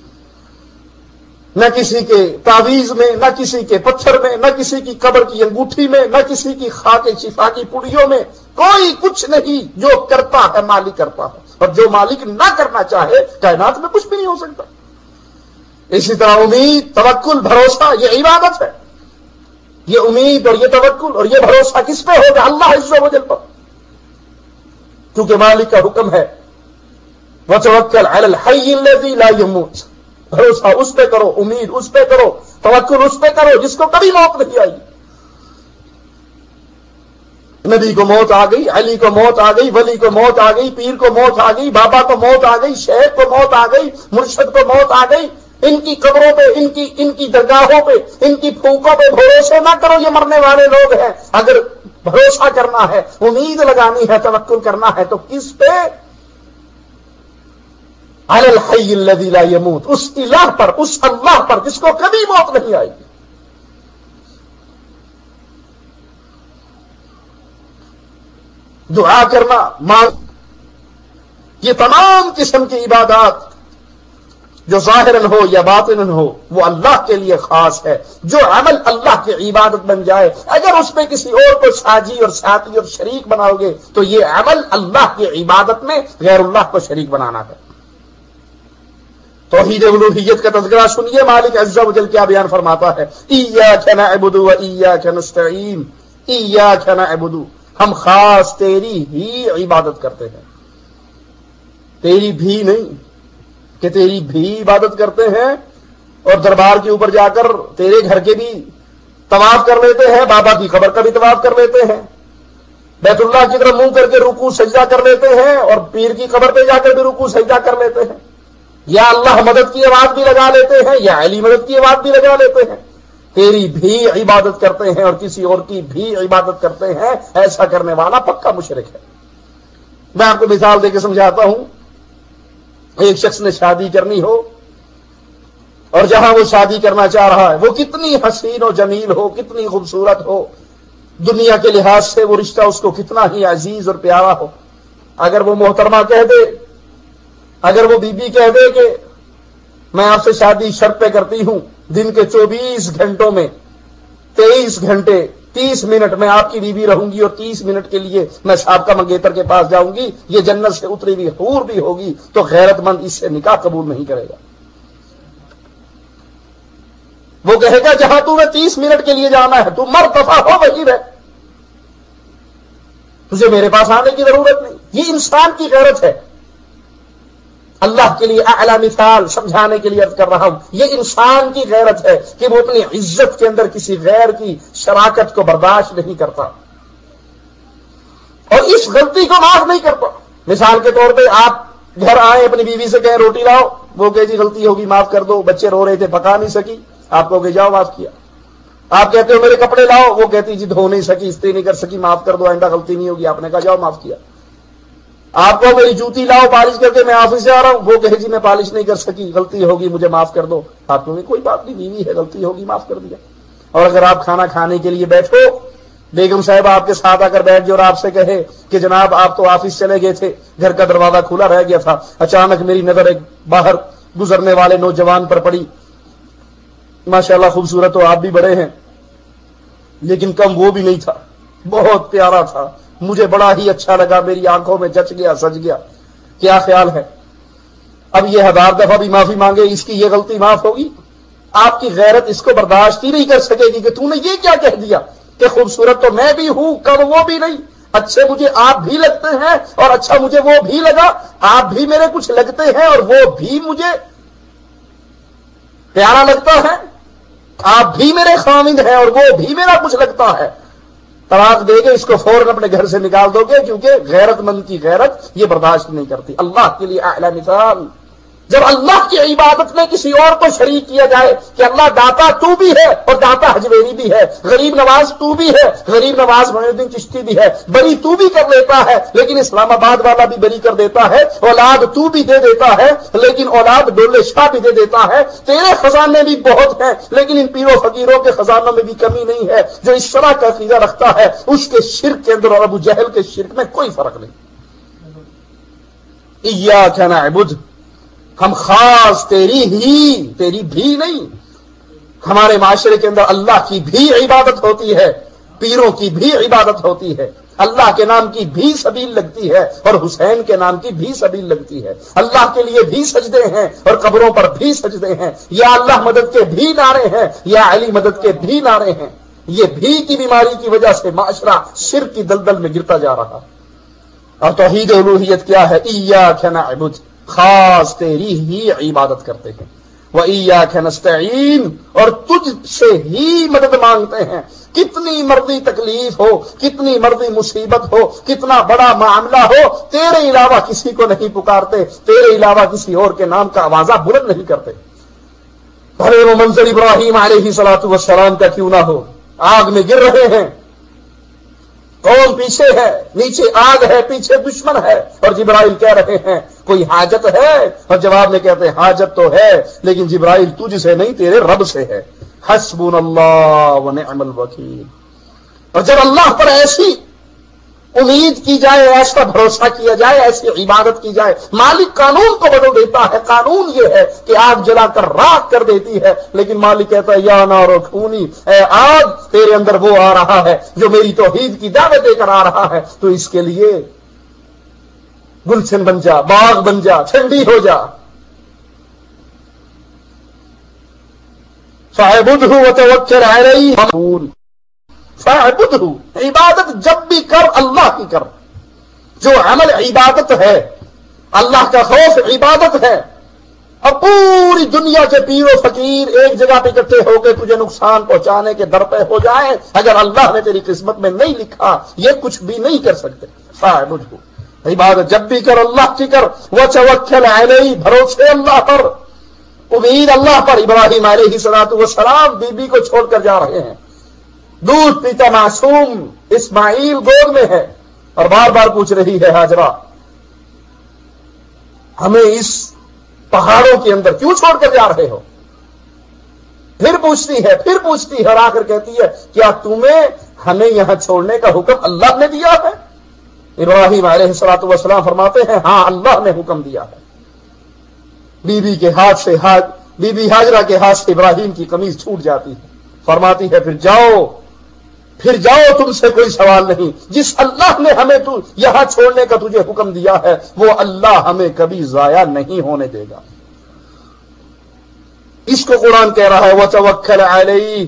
نہ کسی کے تعویذ میں، نہ کسی کے پتھر میں، نہ کسی کی قبر کی انگوٹھی میں، نہ کسی کی خاک شفا کی پڑیوں میں، کوئی کچھ نہیں۔ جو کرتا ہے مالک کرتا ہے، اور جو مالک نہ کرنا چاہے کائنات میں کچھ بھی نہیں ہو سکتا۔ اسی طرح امید، توکل، بھروسہ یہ عبادت ہے۔ یہ امید اور یہ توکل اور یہ بھروسہ کس پہ ہوگا؟ اللہ عز و جل پر، کیونکہ مالک کا حکم ہے وَتَوَكَّلْ عَلَى الْحَيِّ الَّذِي لَا يَمُوتُ، بھروسہ اس پہ کرو، امید اس پہ کرو، توکل اس پہ کرو جس کو کبھی موت نہیں آئی۔ نبی کو موت آ گئی، علی کو موت آ گئی، ولی کو موت آ گئی، پیر کو موت آ گئی، بابا کو موت آ گئی، شیخ کو موت آ گئی، مرشد کو موت آ گئی۔ ان کی قبروں پہ، ان کی ان کی درگاہوں پہ، ان کی پھونکوں پہ بھروسے نہ کرو، یہ مرنے والے لوگ ہیں۔ اگر بھروسہ کرنا ہے، امید لگانی ہے، توکل کرنا ہے تو کس پہ؟ علی الحی الذی لا یموت، اس الہ پر، اس اللہ پر جس کو کبھی موت نہیں آئے گی۔ دعا کرنا، مانگ، یہ تمام قسم کی عبادات جو ظاہراً ہو یا باطناً ہو وہ اللہ کے لیے خاص ہے۔ جو عمل اللہ کی عبادت بن جائے، اگر اس میں کسی اور کو ساجی اور ساتھی اور شریک بناؤ گے تو یہ عمل اللہ کی عبادت میں غیر اللہ کو شریک بنانا ہے۔ توحید الوہیت کا تذکرہ سنیے، مالک عز و جل کیا بیان فرماتا ہے، ایاک نعبد و ایاک نستعین، ایاک نعبد، ہم خاص تیری ہی عبادت کرتے ہیں، تیری بھی نہیں کہ تیری بھی عبادت کرتے ہیں، اور دربار کے اوپر جا کر تیرے گھر کے بھی طواف کر لیتے ہیں، بابا کی قبر کا بھی طواف کر لیتے ہیں، بیت اللہ کی طرف منہ کر کے رکوع سجدہ کر لیتے ہیں، اور پیر کی قبر پہ جا کر بھی رکوع سجدہ کر لیتے ہیں، یا اللہ مدد کی آواز بھی لگا لیتے ہیں، یا علی مدد کی آواز بھی لگا لیتے ہیں۔ تیری بھی عبادت کرتے ہیں اور کسی اور کی بھی عبادت کرتے ہیں، ایسا کرنے والا پکا مشرک ہے۔ میں آپ کو مثال دے کے سمجھاتا ہوں۔ ایک شخص نے شادی کرنی ہو، اور جہاں وہ شادی کرنا چاہ رہا ہے وہ کتنی حسین و جمیل ہو، کتنی خوبصورت ہو، دنیا کے لحاظ سے وہ رشتہ اس کو کتنا ہی عزیز اور پیارا ہو، اگر وہ محترمہ کہہ دے، اگر وہ بی بی کہہ دے کہ میں آپ سے شادی شرط پہ کرتی ہوں، دن کے چوبیس گھنٹوں میں تیئیس گھنٹے تیس منٹ میں آپ کی بیوی رہوں گی، اور تیس منٹ کے لیے میں سابقہ منگیتر کے پاس جاؤں گی، یہ جنت سے اتری ہوئی حور بھی ہوگی، تو غیرت مند اس سے نکاح قبول نہیں کرے گا۔ وہ کہے گا جہاں تو نے تیس منٹ کے لیے جانا ہے تو مرتفع ہو وہی رہ، تجھے میرے پاس آنے کی ضرورت نہیں۔ یہ انسان کی غیرت ہے۔ اللہ کے لیے اعلیٰ مثال سمجھانے کے لیے عرض کر رہا ہوں، یہ انسان کی غیرت ہے کہ وہ اپنی عزت کے اندر کسی غیر کی شراکت کو برداشت نہیں کرتا، اور اس غلطی کو معاف نہیں کرتا۔ مثال کے طور پہ آپ گھر آئے، اپنی بیوی سے کہیں روٹی لاؤ، وہ کہے جی غلطی ہوگی معاف کر دو، بچے رو رہے تھے پکا نہیں سکی، آپ کو کہ جاؤ معاف کیا۔ آپ کہتے ہو میرے کپڑے لاؤ، وہ کہتی جی دھو نہیں سکی، استری نہیں کر سکی، معاف کر دو، آئندہ غلطی نہیں ہوگی، آپ نے کہا جاؤ معاف کیا۔ آپ کو میری جوتی لاؤ پالش کر کے، میں آفس سے آ رہا ہوں، وہ کہے جی میں پالش نہیں کر سکی، غلطی ہوگی مجھے معاف کر دو، آپ کو کوئی بات نہیں، بیوی ہے، غلطی ہوگی معاف کر دیا۔ اور اگر آپ کھانا کھانے کے لیے بیٹھو، بیگم صاحب آپ کے ساتھ آ کر بیٹھ جائے اور آپ سے کہے کہ جناب آپ تو آفس چلے گئے تھے، گھر کا دروازہ کھلا رہ گیا تھا، اچانک میری نظر ایک باہر گزرنے والے نوجوان پر پڑی، ماشاءاللہ خوبصورت تو آپ بھی بڑے ہیں لیکن کم وہ بھی نہیں تھا، بہت پیارا تھا، مجھے بڑا ہی اچھا لگا، میری آنکھوں میں جچ گیا، سج گیا. کیا خیال ہے؟ اب یہ ہزار دفعہ بھی معافی مانگے، اس کی یہ غلطی معاف ہوگی؟ آپ کی غیرت اس کو برداشت ہی نہیں کر سکے گی کہ تو نے یہ کیا کہہ دیا کہ خوبصورت تو میں بھی ہوں، کب وہ بھی نہیں، اچھے مجھے آپ بھی لگتے ہیں اور اچھا مجھے وہ بھی لگا، آپ بھی میرے کچھ لگتے ہیں اور وہ بھی مجھے پیارا لگتا ہے، آپ بھی میرے خامند ہیں اور وہ بھی میرا کچھ لگتا ہے. طلاق دے گے اس کو فوراً اپنے گھر سے نکال دو گے، کیونکہ غیرت مند کی غیرت یہ برداشت نہیں کرتی. اللہ کے لیے اعلی مثال، جب اللہ کی عبادت میں کسی اور کو شریک کیا جائے کہ اللہ داتا تو بھی ہے اور داتا حجویری بھی ہے، غریب نواز تو بھی ہے، غریب نواز معین الدین چشتی بھی ہے، بری تو بھی کر لیتا ہے لیکن اسلام آباد والا بھی بری کر دیتا ہے، اولاد تو بھی دے دیتا ہے لیکن اولاد ڈولے شاہ بھی دے دیتا ہے، تیرے خزانے بھی بہت ہیں لیکن ان پیروں فقیروں کے خزانوں میں بھی کمی نہیں ہے. جو اس طرح کا عقیدہ رکھتا ہے اس کے شرک کے اندر اور ابو جہل کے شرک میں کوئی فرق نہیں. ایاک نعبد، ہم خاص تیری ہی، تیری بھی نہیں. ہمارے معاشرے کے اندر اللہ کی بھی عبادت ہوتی ہے، پیروں کی بھی عبادت ہوتی ہے، اللہ کے نام کی بھی سبیل لگتی ہے اور حسین کے نام کی بھی سبیل لگتی ہے. اللہ کے لیے بھی سجدے ہیں اور قبروں پر بھی سجدے ہیں. یا اللہ مدد کے بھی نعرے ہیں، یا علی مدد کے بھی نعرے ہیں. یہ بھی کی بیماری کی وجہ سے معاشرہ شرک کی دلدل میں گرتا جا رہا. اور توحید الوہیت کیا ہے؟ ایاک نعبد، خاص تیری ہی عبادت کرتے ہیں، وَإِيَّاكَ نَسْتَعِينُ، اور تجھ سے ہی مدد مانگتے ہیں. کتنی مرضی تکلیف ہو، کتنی مرضی مصیبت ہو، کتنا بڑا معاملہ ہو، تیرے علاوہ کسی کو نہیں پکارتے، تیرے علاوہ کسی اور کے نام کا آوازہ بلند نہیں کرتے. بھلے وہ منظر ابراہیم علیہ الصلوۃ والسلام کا کیوں نہ ہو، آگ میں گر رہے ہیں، قوم پیچھے ہے، نیچے آگ ہے، پیچھے دشمن ہے، اور جبرائیل کہہ رہے ہیں کوئی حاجت ہے؟ اور جواب میں کہتے ہیں حاجت تو ہے لیکن جبرائیل تجھ سے نہیں تیرے رب سے ہے. حسبنا اللہ ونعم الوکیل. اور جب اللہ پر ایسی امید کی جائے، ایسا بھروسہ کیا جائے، ایسی عبادت کی جائے، مالک قانون کو بدل دیتا ہے. قانون یہ ہے کہ آگ جلا کر راکھ کر دیتی ہے، لیکن مالک کہتا ہے یا نار کونی، اے آگ تیرے اندر وہ آ رہا ہے جو میری توحید کی دعوت دے کر آ رہا ہے، تو اس کے لیے گلشن بن جا، باغ بن جا، ٹھنڈی ہو جا. فاعبدہ وتوکل علیہ، فاعبدہ، عبادت جب بھی کر اللہ کی کر. جو عمل عبادت ہے، اللہ کا خوف عبادت ہے. اب پوری دنیا کے پیر و فقیر ایک جگہ پہ اکٹھے ہو کے تجھے نقصان پہنچانے کے در پہ ہو جائیں، اگر اللہ نے تیری قسمت میں نہیں لکھا یہ کچھ بھی نہیں کر سکتے. فاعبدہ، عبادت جب بھی کر اللہ کی کر. وتوکل علیہ، بھروسے اللہ پر، امید اللہ پر. ابراہیم علیہ الصلوۃ والسلام بی بی کو چھوڑ کر جا رہے ہیں، دودھ پیتا معصوم اسماعیل گود میں ہے اور بار بار پوچھ رہی ہے ہاجرہ ہمیں اس پہاڑوں کے اندر کیوں چھوڑ کر جا رہے ہو؟ پھر پوچھتی ہے، پھر پوچھتی ہے اور آ کر کہتی ہے کیا تمہیں ہمیں یہاں چھوڑنے کا حکم اللہ نے دیا ہے؟ ابراہیم علیہ الصلوۃ والسلام فرماتے ہیں ہاں اللہ نے حکم دیا ہے. بی بی کے ہاتھ سے ہاتھ بی بی ہاجرہ کے ہاتھ سے ابراہیم کی قمیض چھوٹ جاتی ہے. فرماتی ہے پھر جاؤ، پھر جاؤ، تم سے کوئی سوال نہیں. جس اللہ نے ہمیں تو یہاں چھوڑنے کا تجھے حکم دیا ہے وہ اللہ ہمیں کبھی ضائع نہیں ہونے دے گا. اس کو قرآن کہہ رہا ہے وتوکل علیہ،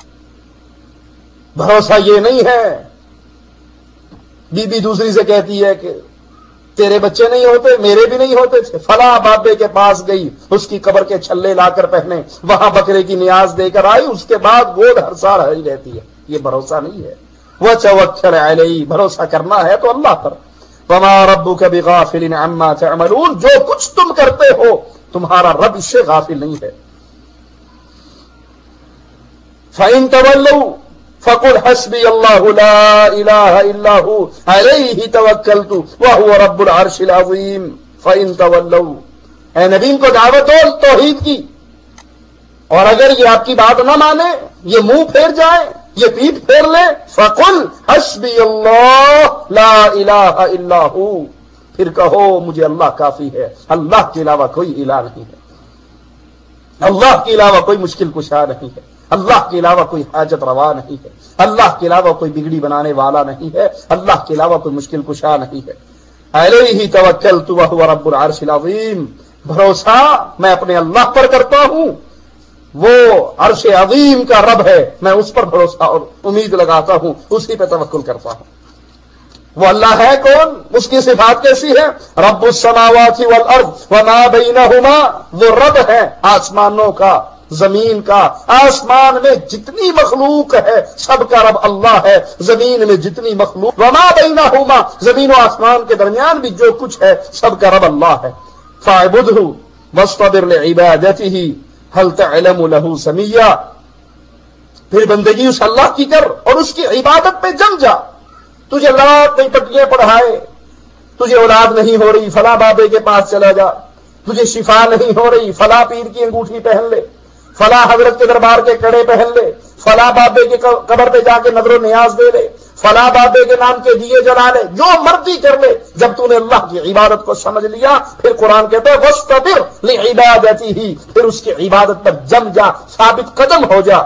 بھروسہ یہ نہیں ہے. بی بی دوسری سے کہتی ہے کہ تیرے بچے نہیں ہوتے، میرے بھی نہیں ہوتے تھے. فلاں بابے کے پاس گئی، اس کی قبر کے چھلے لا کر پہنے، وہاں بکرے کی نیاز دے کر آئی، اس کے بعد گود ہر سال ہری رہتی ہے. یہ بھروسہ نہیں ہے. وتوکل علیہ، بھروسہ کرنا ہے تو اللہ پر. وما ربک بغافل عما تعملون، جو کچھ تم کرتے ہو تمہارا رب اس سے غافل نہیں ہے. فإن تولوا فقل حسبی اللہ لا الہ الا ہو علیہ توکلت وہو رب العرش العظیم. فإن تولوا، اے نبی کو دعوت دو توحید کی، اور اگر یہ آپ کی بات نہ مانے، یہ منہ پھیر جائے، یہ پیٹ پھیر لے، فقل حسبی اللہ لا الہ الا ہو، پھر کہو مجھے اللہ کافی ہے، اللہ کے علاوہ کوئی الہ نہیں ہے، اللہ کے علاوہ کوئی مشکل کشا نہیں ہے. اللہ کے علاوہ کوئی حاجت روا نہیں ہے، اللہ کے علاوہ کوئی بگڑی بنانے والا نہیں ہے، اللہ کے علاوہ کوئی مشکل کشا نہیں ہے۔ علیہ توکلت وہو رب العرش العظیم، بھروسہ میں اپنے اللہ پر کرتا ہوں، وہ عرش عظیم کا رب ہے، میں اس پر بھروسہ اور امید لگاتا ہوں، اسی پہ توکل کرتا ہوں۔ وہ اللہ ہے کون؟ اس کی صفات کیسی ہے؟ رب السماوات والارض وما بینہما، وہ رب ہے آسمانوں کا، زمین کا۔ آسمان میں جتنی مخلوق ہے سب کا رب اللہ ہے، زمین میں جتنی مخلوق، وما بینہما، زمین و آسمان کے درمیان بھی جو کچھ ہے سب کا رب اللہ ہے۔ فاعبدہ واصطبر لعبادتہ هل تعلم له سمیا، پھر بندگی اس اللہ کی کر اور اس کی عبادت پہ جم جا۔ تجھے لاکھ نہیں پٹیاں پڑھائے، تجھے اولاد نہیں ہو رہی، فلاں بابے کے پاس چلا جا، تجھے شفا نہیں ہو رہی، فلاں پیر کی انگوٹھی پہن لے، فلاں حضرت کے دربار کے کڑے پہن لے، فلاں بابے کے قبر پہ جا کے نظر و نیاز دے لے، فلاں بابے کے نام کے دیے جلا لے، جو مرضی کر لے۔ جب تو نے اللہ کی عبادت کو سمجھ لیا، پھر قرآن کہتا ہے وَاسْتَبِرْ لِعِبَادَتِهِ، پھر اس کی عبادت پر جم جا، ثابت قدم ہو جا۔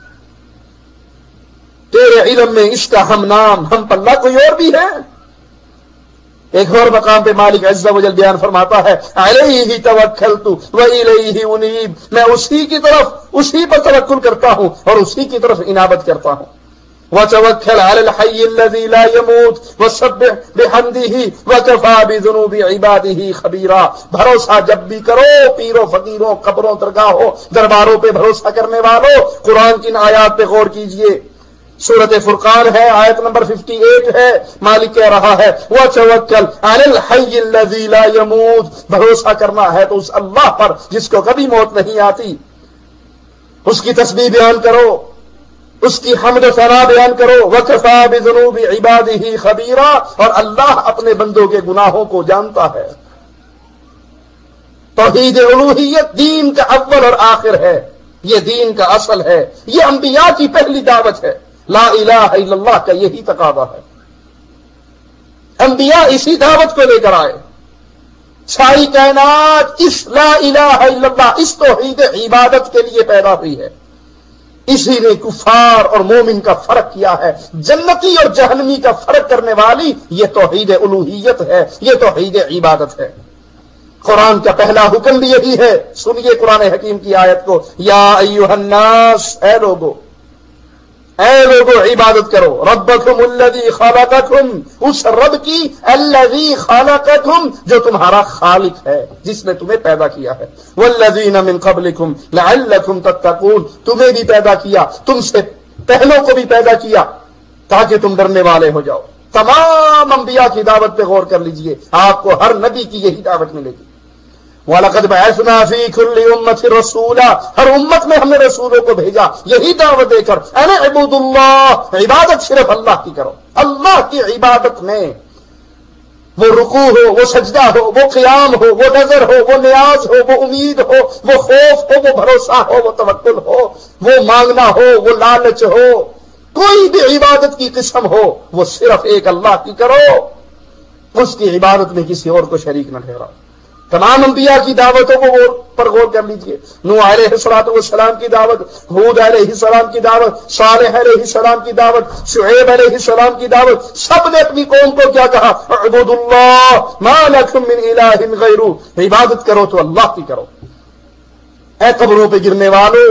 تیرے علم میں اس کا ہم نام ہم پلہ کوئی اور بھی ہے؟ ایک اور مقام پہ مالک عز و جل بیان فرماتا ہے علیہ توکلت والیہ انیب، میں اسی کی طرف اسی پر توکل کرتا ہوں اور اسی کی طرف انابت کرتا ہوں۔ وتوکل علی الحی الذی لا يموت وسبح بحمدہ وکفی بذنوب عبادہ خبیرا، بھروسہ جب بھی کرو پیروں فقیروں قبروں درگاہوں درباروں پہ بھروسہ کرنے والوں، قرآن کی ان آیات پہ غور کیجئے۔ سورۃ فرقان ہے، آیت نمبر اٹھاون ہے، مالک کہہ رہا ہے وَتَوَكَّلْ عَلَى الْحَيِّ الَّذِي لَا يَمُوتُ، بھروسہ کرنا ہے تو اس اللہ پر جس کو کبھی موت نہیں آتی، اس کی تسبیح بیان کرو، اس کی حمد و ثنا بیان کرو۔ وَكَفَى بِذُنُوبِ عِبَادِهِ خَبِيرًا، اور اللہ اپنے بندوں کے گناہوں کو جانتا ہے۔ توحید الوہیت دین کا اول اور آخر ہے، یہ دین کا اصل ہے، یہ انبیاء کی پہلی دعوت ہے۔ لا الہ الا اللہ کا یہی تقاضا ہے، انبیاء اسی دعوت کو لے کر آئے۔ ساری کائنات اس لا الہ الا اللہ، اس توحید عبادت کے لیے پیدا ہوئی ہے۔ اسی نے کفار اور مومن کا فرق کیا ہے، جنتی اور جہنمی کا فرق کرنے والی یہ توحید الوہیت ہے، یہ توحید عبادت ہے۔ قرآن کا پہلا حکم بھی یہی ہے، سنیے قرآن حکیم کی آیت کو، یا ایھا الناس، اے لوگو اے لوگو عبادت کرو، ربکم الذی خلقکم، اس رب کی، الذی خلقکم جو تمہارا خالق ہے، جس نے تمہیں پیدا کیا ہے، والذین من قبلکم لعلکم تتقون، تمہیں بھی پیدا کیا، تم سے پہلوں کو بھی پیدا کیا تاکہ تم ڈرنے والے ہو جاؤ۔ تمام انبیاء کی دعوت پہ غور کر لیجئے، آپ کو ہر نبی کی یہی دعوت ملے گی۔ وَلَقَدْ بَعَثْنَا فِي كُلِّ أُمَّةٍ رَسُولًا، ہر امت میں ہم نے رسولوں کو بھیجا یہی دعوت دے کر، اَنِ اعْبُدُوا اللَّهَ، عبادت صرف اللہ کی کرو۔ اللہ کی عبادت میں وہ رکوع ہو، وہ سجدہ ہو، وہ قیام ہو، وہ نظر ہو، وہ نیاز ہو، وہ امید ہو، وہ خوف ہو، وہ بھروسہ ہو، وہ توکل ہو، وہ مانگنا ہو، وہ لالچ ہو، کوئی بھی عبادت کی قسم ہو وہ صرف ایک اللہ کی کرو، اس کی عبادت میں کسی اور کو شریک نہ ٹھہراؤ۔ تمام انبیاء کی دعوتوں کو پر غور کر لیجئے، نوح علیہ الصلوۃ والسلام کی دعوت، ہود علیہ السلام کی دعوت، صالح علیہ السلام کی دعوت، شعیب علیہ السلام کی دعوت، سب نے اپنی قوم کو کیا کہا؟ اعبدوا اللہ ما لکم من الہ غیرہ، عبادت کرو تو اللہ کی کرو۔ اے قبروں پہ گرنے والوں،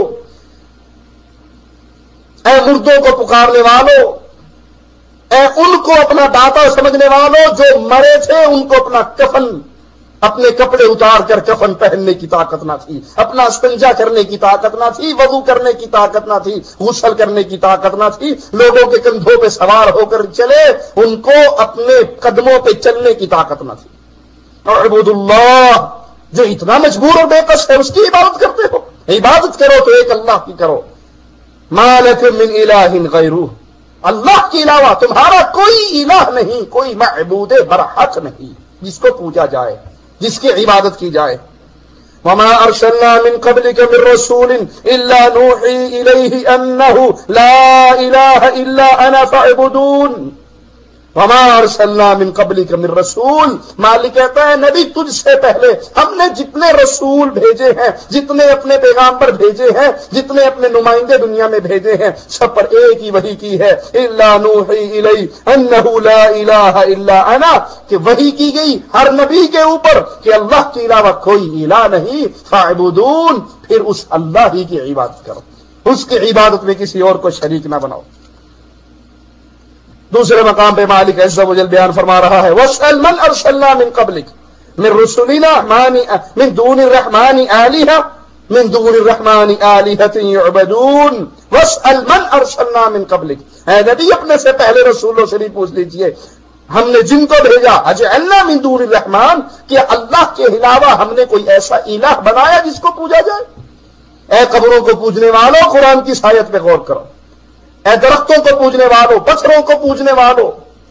اے مردوں کو پکارنے والوں، اے ان کو اپنا داتا سمجھنے والوں، جو مرے تھے ان کو اپنا کفن، اپنے کپڑے اتار کر کفن پہننے کی طاقت نہ تھی، اپنا استنجا کرنے کی طاقت نہ تھی، وضو کرنے کی طاقت نہ تھی، غسل کرنے کی طاقت نہ تھی، لوگوں کے کندھوں پہ سوار ہو کر چلے، ان کو اپنے قدموں پہ چلنے کی طاقت نہ تھی۔ اعبدوا اللہ، جو اتنا مجبور اور بے کس ہے اس کی عبادت کرتے ہو، عبادت کرو تو ایک اللہ کی کرو۔ ما لکم من الہ غیرہ، اللہ کے علاوہ تمہارا کوئی الہ نہیں، کوئی معبود برحق نہیں جس کو پوجا جائے، جس کی عبادت کی جائے۔ وما ارسلنا من قبلك من رسول الا نوحي اليه انه لا اله الا انا فاعبدون، وما ارسلنا من قبلک من رسول، مالک کہتا ہے نبی تجھ سے پہلے ہم نے جتنے رسول بھیجے ہیں، جتنے اپنے پیغامبر بھیجے ہیں، جتنے اپنے نمائندے دنیا میں بھیجے ہیں، سب پر ایک ہی وحی کی ہے، الا نوحی الی انہ لا الہ الا انا، کہ وحی کی گئی ہر نبی کے اوپر کہ اللہ کے علاوہ کوئی الہ نہیں، فاعبدون، پھر اس اللہ ہی کی عبادت کرو، اس کی عبادت میں کسی اور کو شریک نہ بناؤ۔ دوسرے مقام پہ مالک عز و جل بیان فرما رہا ہے وَاسْأَلْ مَنْ أَرْسَلْنَا مِنْ قَبْلِكَ مِنْ رُسُلِنَا مِنْ دُونِ الرَّحْمَنِ آلِهَةً مِنْ دُونِ الرَّحْمَنِ آلِهَةٍ يُعْبَدُونَ وَاسْأَلْ مَنْ أَرْسَلْنَا مِنْ قَبْلِكَ، اے نبی اپنے سے پہلے رسولوں سے بھی پوچھ لیجئے ہم نے جن کو بھیجا اجعلنا من دون الرحمن، کہ اللہ کے علاوہ ہم نے کوئی ایسا الہ بنایا جس کو پوجا جائے؟ اے قبروں کو پوجنے والوں قرآن کی آیت پہ غور کرو، اے درختوں کو پوجنے والوں، پتھروں کو پوجنے والوں،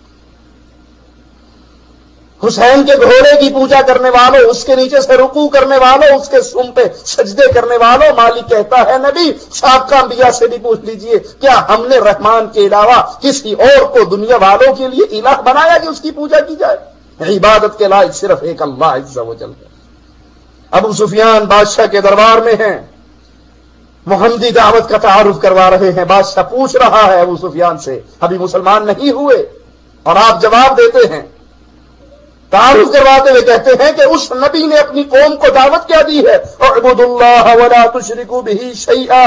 حسین کے گھوڑے کی پوجا کرنے والوں، اس کے نیچے سے رکوع کرنے والوں، اس کے سم پہ سجدے کرنے والوں، مالک کہتا ہے نبی سابقہ انبیاء سے بھی پوچھ لیجئے کیا ہم نے رحمان کے علاوہ کسی اور کو دنیا والوں کے لیے الہ بنایا کہ اس کی پوجا کی جائے؟ عبادت کے لائق صرف ایک اللہ عز و جل ہے۔ ابو سفیان بادشاہ کے دربار میں ہیں، محمدی دعوت کا تعارف کروا رہے ہیں، بادشاہ پوچھ رہا ہے ابو سفیان سے ابھی مسلمان نہیں ہوئے، اور آپ جواب دیتے ہیں، تعارف کرواتے ہوئے کہتے ہیں کہ اس نبی نے اپنی قوم کو دعوت کیا دی ہے، اعبدوا اللہ ولا تشرکوا بہ شیئا۔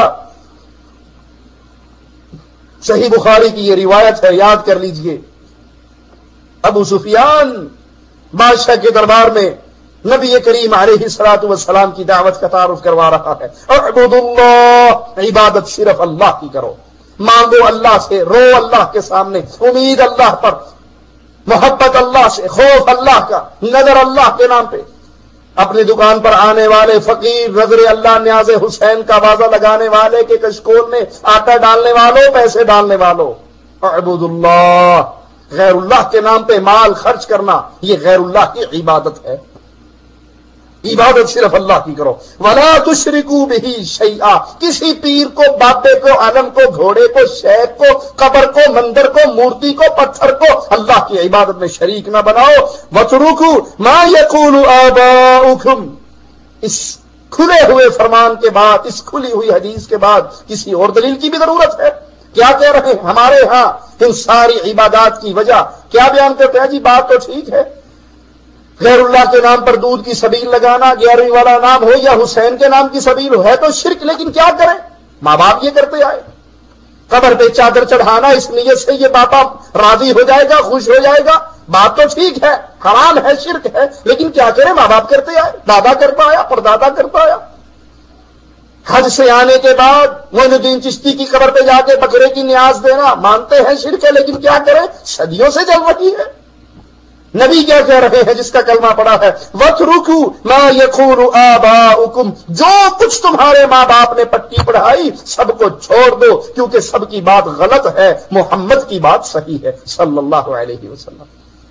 صحیح بخاری کی یہ روایت ہے، یاد کر لیجئے۔ ابو سفیان بادشاہ کے دربار میں نبی کریم علیہ الصلوۃ والسلام کی دعوت کا تعارف کروا رہا ہے، اعبدوا اللہ، عبادت صرف اللہ کی کرو، مانگو اللہ سے، رو اللہ کے سامنے، امید اللہ پر، محبت اللہ سے، خوف اللہ کا، نظر اللہ کے نام پہ۔ اپنی دکان پر آنے والے فقیر، نظر اللہ نیاز حسین کا وعدہ لگانے والے کے کشکول میں آٹا ڈالنے والوں، پیسے ڈالنے والوں، اعبدوا اللہ، غیر اللہ کے نام پہ مال خرچ کرنا یہ غیر اللہ کی عبادت ہے، عبادت صرف اللہ کی کرو۔ ولا تشرکوا بہ شیئا، کسی پیر کو، بابے کو، عالم کو، گھوڑے کو، شیخ کو، قبر کو، مندر کو، مورتی کو، پتھر کو اللہ کی عبادت میں شریک نہ بناؤ۔ وَاتْرُكُوا مَا يَقُولُ آبَاؤُكُمْ، اس کھلے ہوئے فرمان کے بعد، اس کھلی ہوئی حدیث کے بعد کسی اور دلیل کی بھی ضرورت ہے؟ کیا کہہ رہے ہیں ہمارے ہاں ان ساری عبادات کی وجہ کیا بیان کرتے ہیں؟ جی بات تو ٹھیک ہے، غیر اللہ کے نام پر دودھ کی سبیل لگانا، گیارہویں والا نام ہو یا حسین کے نام کی سبیل ہو، ہے تو شرک، لیکن کیا کریں؟ ماں باپ یہ کرتے آئے، قبر پہ چادر چڑھانا اس نیت سے یہ باپا راضی ہو جائے گا، خوش ہو جائے گا، بات تو ٹھیک ہے، حرام ہے، شرک ہے، لیکن کیا کریں؟ ماں باپ کرتے آئے، دادا کرتا آیا، پردادا کرتا آیا۔ حج سے آنے کے بعد معین الدین چشتی کی قبر پہ جا کے بکرے کی نیاز دینا مانتے ہیں شرک ہے، لیکن کیا کریں؟ صدیوں سے چل رہی ہے۔ نبی کیا کہہ رہے ہیں جس کا کلمہ پڑا ہے، وَاتْرُكُوا مَا يَقُولُ آبَاؤُكُمْ، جو کچھ تمہارے ماں باپ نے پٹی پڑھائی سب کو چھوڑ دو، کیونکہ سب کی بات غلط ہے، محمد کی بات صحیح ہے صلی اللہ علیہ وسلم۔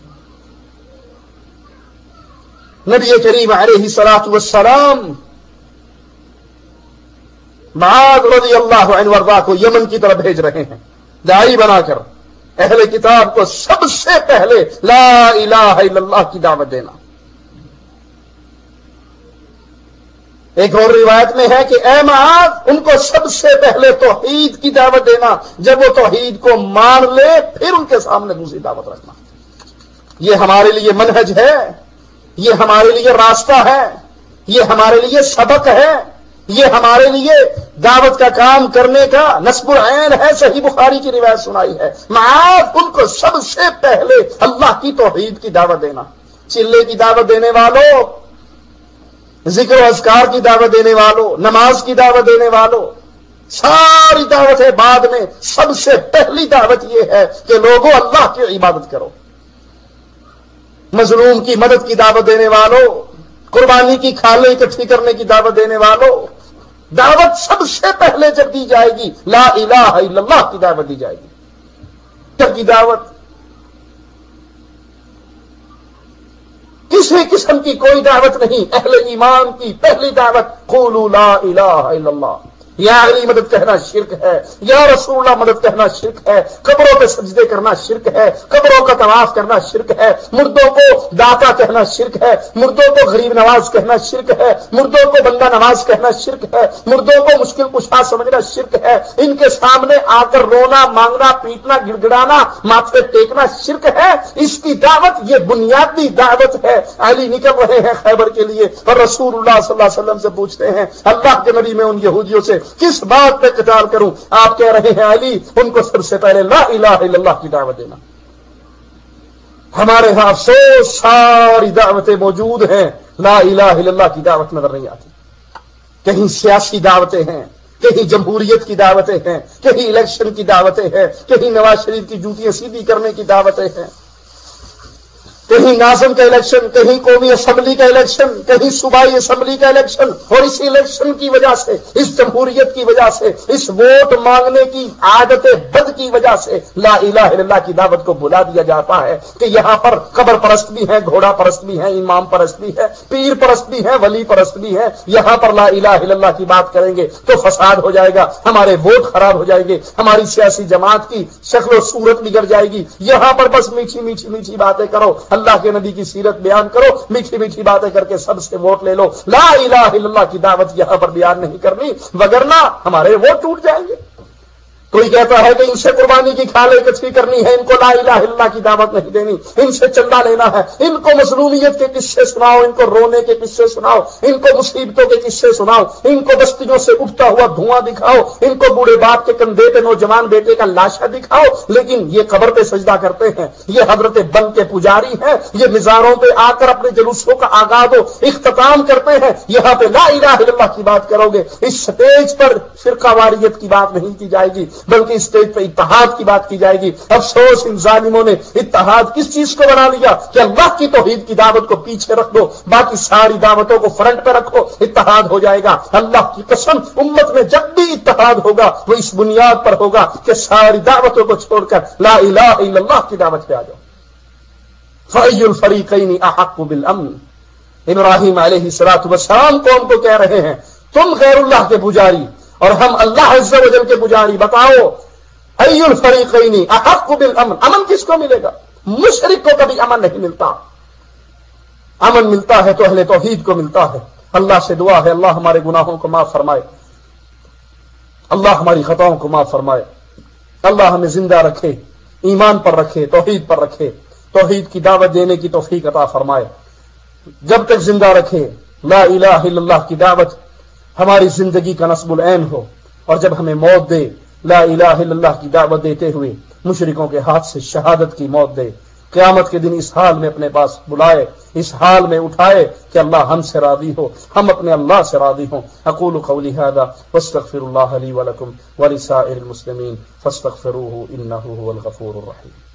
نبی کریم علیہ الصلوۃ والسلام معاذ رضی اللہ عنہ وارضاہ کو یمن کی طرف بھیج رہے ہیں داعی بنا کر، اہل کتاب کو سب سے پہلے لا الہ الا اللہ کی دعوت دینا۔ ایک اور روایت میں ہے کہ اے معاذ ان کو سب سے پہلے توحید کی دعوت دینا، جب وہ توحید کو مان لے پھر ان کے سامنے دوسری دعوت رکھنا۔ یہ ہمارے لیے منہج ہے، یہ ہمارے لیے راستہ ہے، یہ ہمارے لیے سبق ہے، یہ ہمارے لیے دعوت کا کام کرنے کا نصب العین ہے۔ صحیح بخاری کی روایت سنائی ہے، معاذ ان کو سب سے پہلے اللہ کی توحید کی دعوت دینا۔ چلے کی دعوت دینے والوں، ذکر و اذکار کی دعوت دینے والوں، نماز کی دعوت دینے والوں، ساری دعوت ہے بعد میں، سب سے پہلی دعوت یہ ہے کہ لوگوں اللہ کی عبادت کرو۔ مظلوم کی مدد کی دعوت دینے والوں، قربانی کی کھالیں اکٹھی کرنے کی دعوت دینے والوں، دعوت سب سے پہلے جب دی جائے گی لا الہ الا اللہ کی دعوت دی جائے گی۔ جب کی دعوت کسی قسم کی کوئی دعوت نہیں، اہل ایمان کی پہلی دعوت قولوا لا الہ الا اللہ، یا علی مدد کہنا شرک ہے، یا رسول اللہ مدد کہنا شرک ہے، قبروں پہ سجدے کرنا شرک ہے، قبروں کا طواف کرنا شرک ہے، مردوں کو داتا کہنا شرک ہے، مردوں کو غریب نواز کہنا شرک ہے، مردوں کو بندہ نواز کہنا شرک ہے، مردوں کو مشکل کشا سمجھنا شرک ہے، ان کے سامنے آ کر رونا مانگنا پیٹنا گڑگڑانا ماتھے ٹیکنا شرک ہے۔ اس کی دعوت یہ بنیادی دعوت ہے۔ علی نکل رہے ہیں خیبر کے لیے اور رسول اللہ صلی اللہ علیہ وسلم سے پوچھتے ہیں اللہ کے نبی میں ان یہودیوں سے کس بات پہ قتال کروں؟ آپ کہہ رہے ہیں علی ان کو سب سے پہلے لا الہ الا اللہ کی دعوت دینا۔ ہمارے ہاں افسوس ساری دعوتیں موجود ہیں، لا الہ الا اللہ کی دعوت نظر نہیں آتی۔ کہیں سیاسی دعوتیں ہیں، کہیں جمہوریت کی دعوتیں ہیں، کہیں الیکشن کی دعوتیں ہیں، کہیں نواز شریف کی جوتیاں سیدھی کرنے کی دعوتیں ہیں، کہیں ناظم کا الیکشن، کہیں قومی اسمبلی کا الیکشن، کہیں صوبائی اسمبلی کا الیکشن۔ اور اسی الیکشن کی وجہ سے، اس جمہوریت کی وجہ سے، اس ووٹ مانگنے کی عادت بد کی وجہ سے لا الہ الا اللہ کی دعوت کو بلا دیا جاتا ہے کہ یہاں پر قبر پرست بھی ہے، گھوڑا پرست بھی ہے، امام پرست بھی ہے، پیر پرست بھی ہے، ولی پرست بھی ہے۔ یہاں پر لا الہ الا اللہ کی بات کریں گے تو فساد ہو جائے گا، ہمارے ووٹ خراب ہو جائیں گے، ہماری سیاسی جماعت کی شکل و صورت بگڑ جائے گی۔ یہاں پر بس میٹھی میٹھی میٹھی باتیں کرو، اللہ کے نبی کی سیرت بیان کرو، میٹھی میٹھی باتیں کر کے سب سے ووٹ لے لو۔ لا الہ الا اللہ کی دعوت یہاں پر بیان نہیں کرنی، وگرنہ ہمارے ووٹ ٹوٹ جائیں گے۔ کوئی کہتا ہے کہ ان سے قربانی کی کھالیں اکٹھی کرنی ہے، ان کو لا الہ الا اللہ کی دعوت نہیں دینی، ان سے چندہ لینا ہے، ان کو مظلومیت کے قصے سناؤ، ان کو رونے کے قصے سناؤ، ان کو مصیبتوں کے قصے سناؤ، ان کو بستیوں سے اٹھتا ہوا دھواں دکھاؤ، ان کو بوڑھے باپ کے کندھے پہ نوجوان بیٹے کا لاشا دکھاؤ۔ لیکن یہ قبر پہ سجدہ کرتے ہیں، یہ حضرت بن کے پجاری ہیں، یہ مزاروں پہ آ کر اپنے جلوسوں کا آغاز و اختتام کرتے ہیں۔ یہاں پہ لا الہ الا اللہ کی بات کرو گے، اس سٹیج پر فرقہ واریت کی بات نہیں کی جائے گی، بلکہ اسٹیج پہ اتحاد کی بات کی جائے گی۔ افسوس ان ظالموں نے اتحاد کس چیز کو بنا لیا کہ اللہ کی توحید کی دعوت کو پیچھے رکھ دو، باقی ساری دعوتوں کو فرنٹ پہ رکھو، اتحاد ہو جائے گا۔ اللہ کی قسم امت میں جب بھی اتحاد ہوگا وہ اس بنیاد پر ہوگا کہ ساری دعوتوں کو چھوڑ کر لا الہ الا اللہ کی دعوت پہ آ جاؤ۔ فَأَيُّ الْفَرِيقَيْنِ أَحَقُّ بِالْأَمْنِ، ابراہیم علیہ الصلوۃ والسلام قوم کو کہہ رہے ہیں تم غیر اللہ کے پجاری اور ہم اللہ عز و جل کے پجاری، بتاؤ ای الفریقین احق بالامن، امن کس کو ملے گا؟ مشرک کو کبھی امن نہیں ملتا، امن ملتا ہے تو اہل توحید کو ملتا ہے۔ اللہ سے دعا ہے اللہ ہمارے گناہوں کو معاف فرمائے، اللہ ہماری خطاؤں کو معاف فرمائے، اللہ ہمیں زندہ رکھے، ایمان پر رکھے، توحید پر رکھے، توحید کی دعوت دینے کی توفیق عطا فرمائے، جب تک زندہ رکھے لا الہ الا اللہ کی دعوت ہماری زندگی کا نصب العین ہو، اور جب ہمیں موت دے لا الہ الا اللہ کی دعوت دیتے ہوئے مشرکوں کے ہاتھ سے شہادت کی موت دے، قیامت کے دن اس حال میں اپنے پاس بلائے، اس حال میں اٹھائے کہ اللہ ہم سے راضی ہو، ہم اپنے اللہ سے راضی ہوں۔ اقول قولی ھذا واستغفر اللہ لی ولکم ولسائر المسلمین فاستغفروہ انہ ھو الغفور الرحیم۔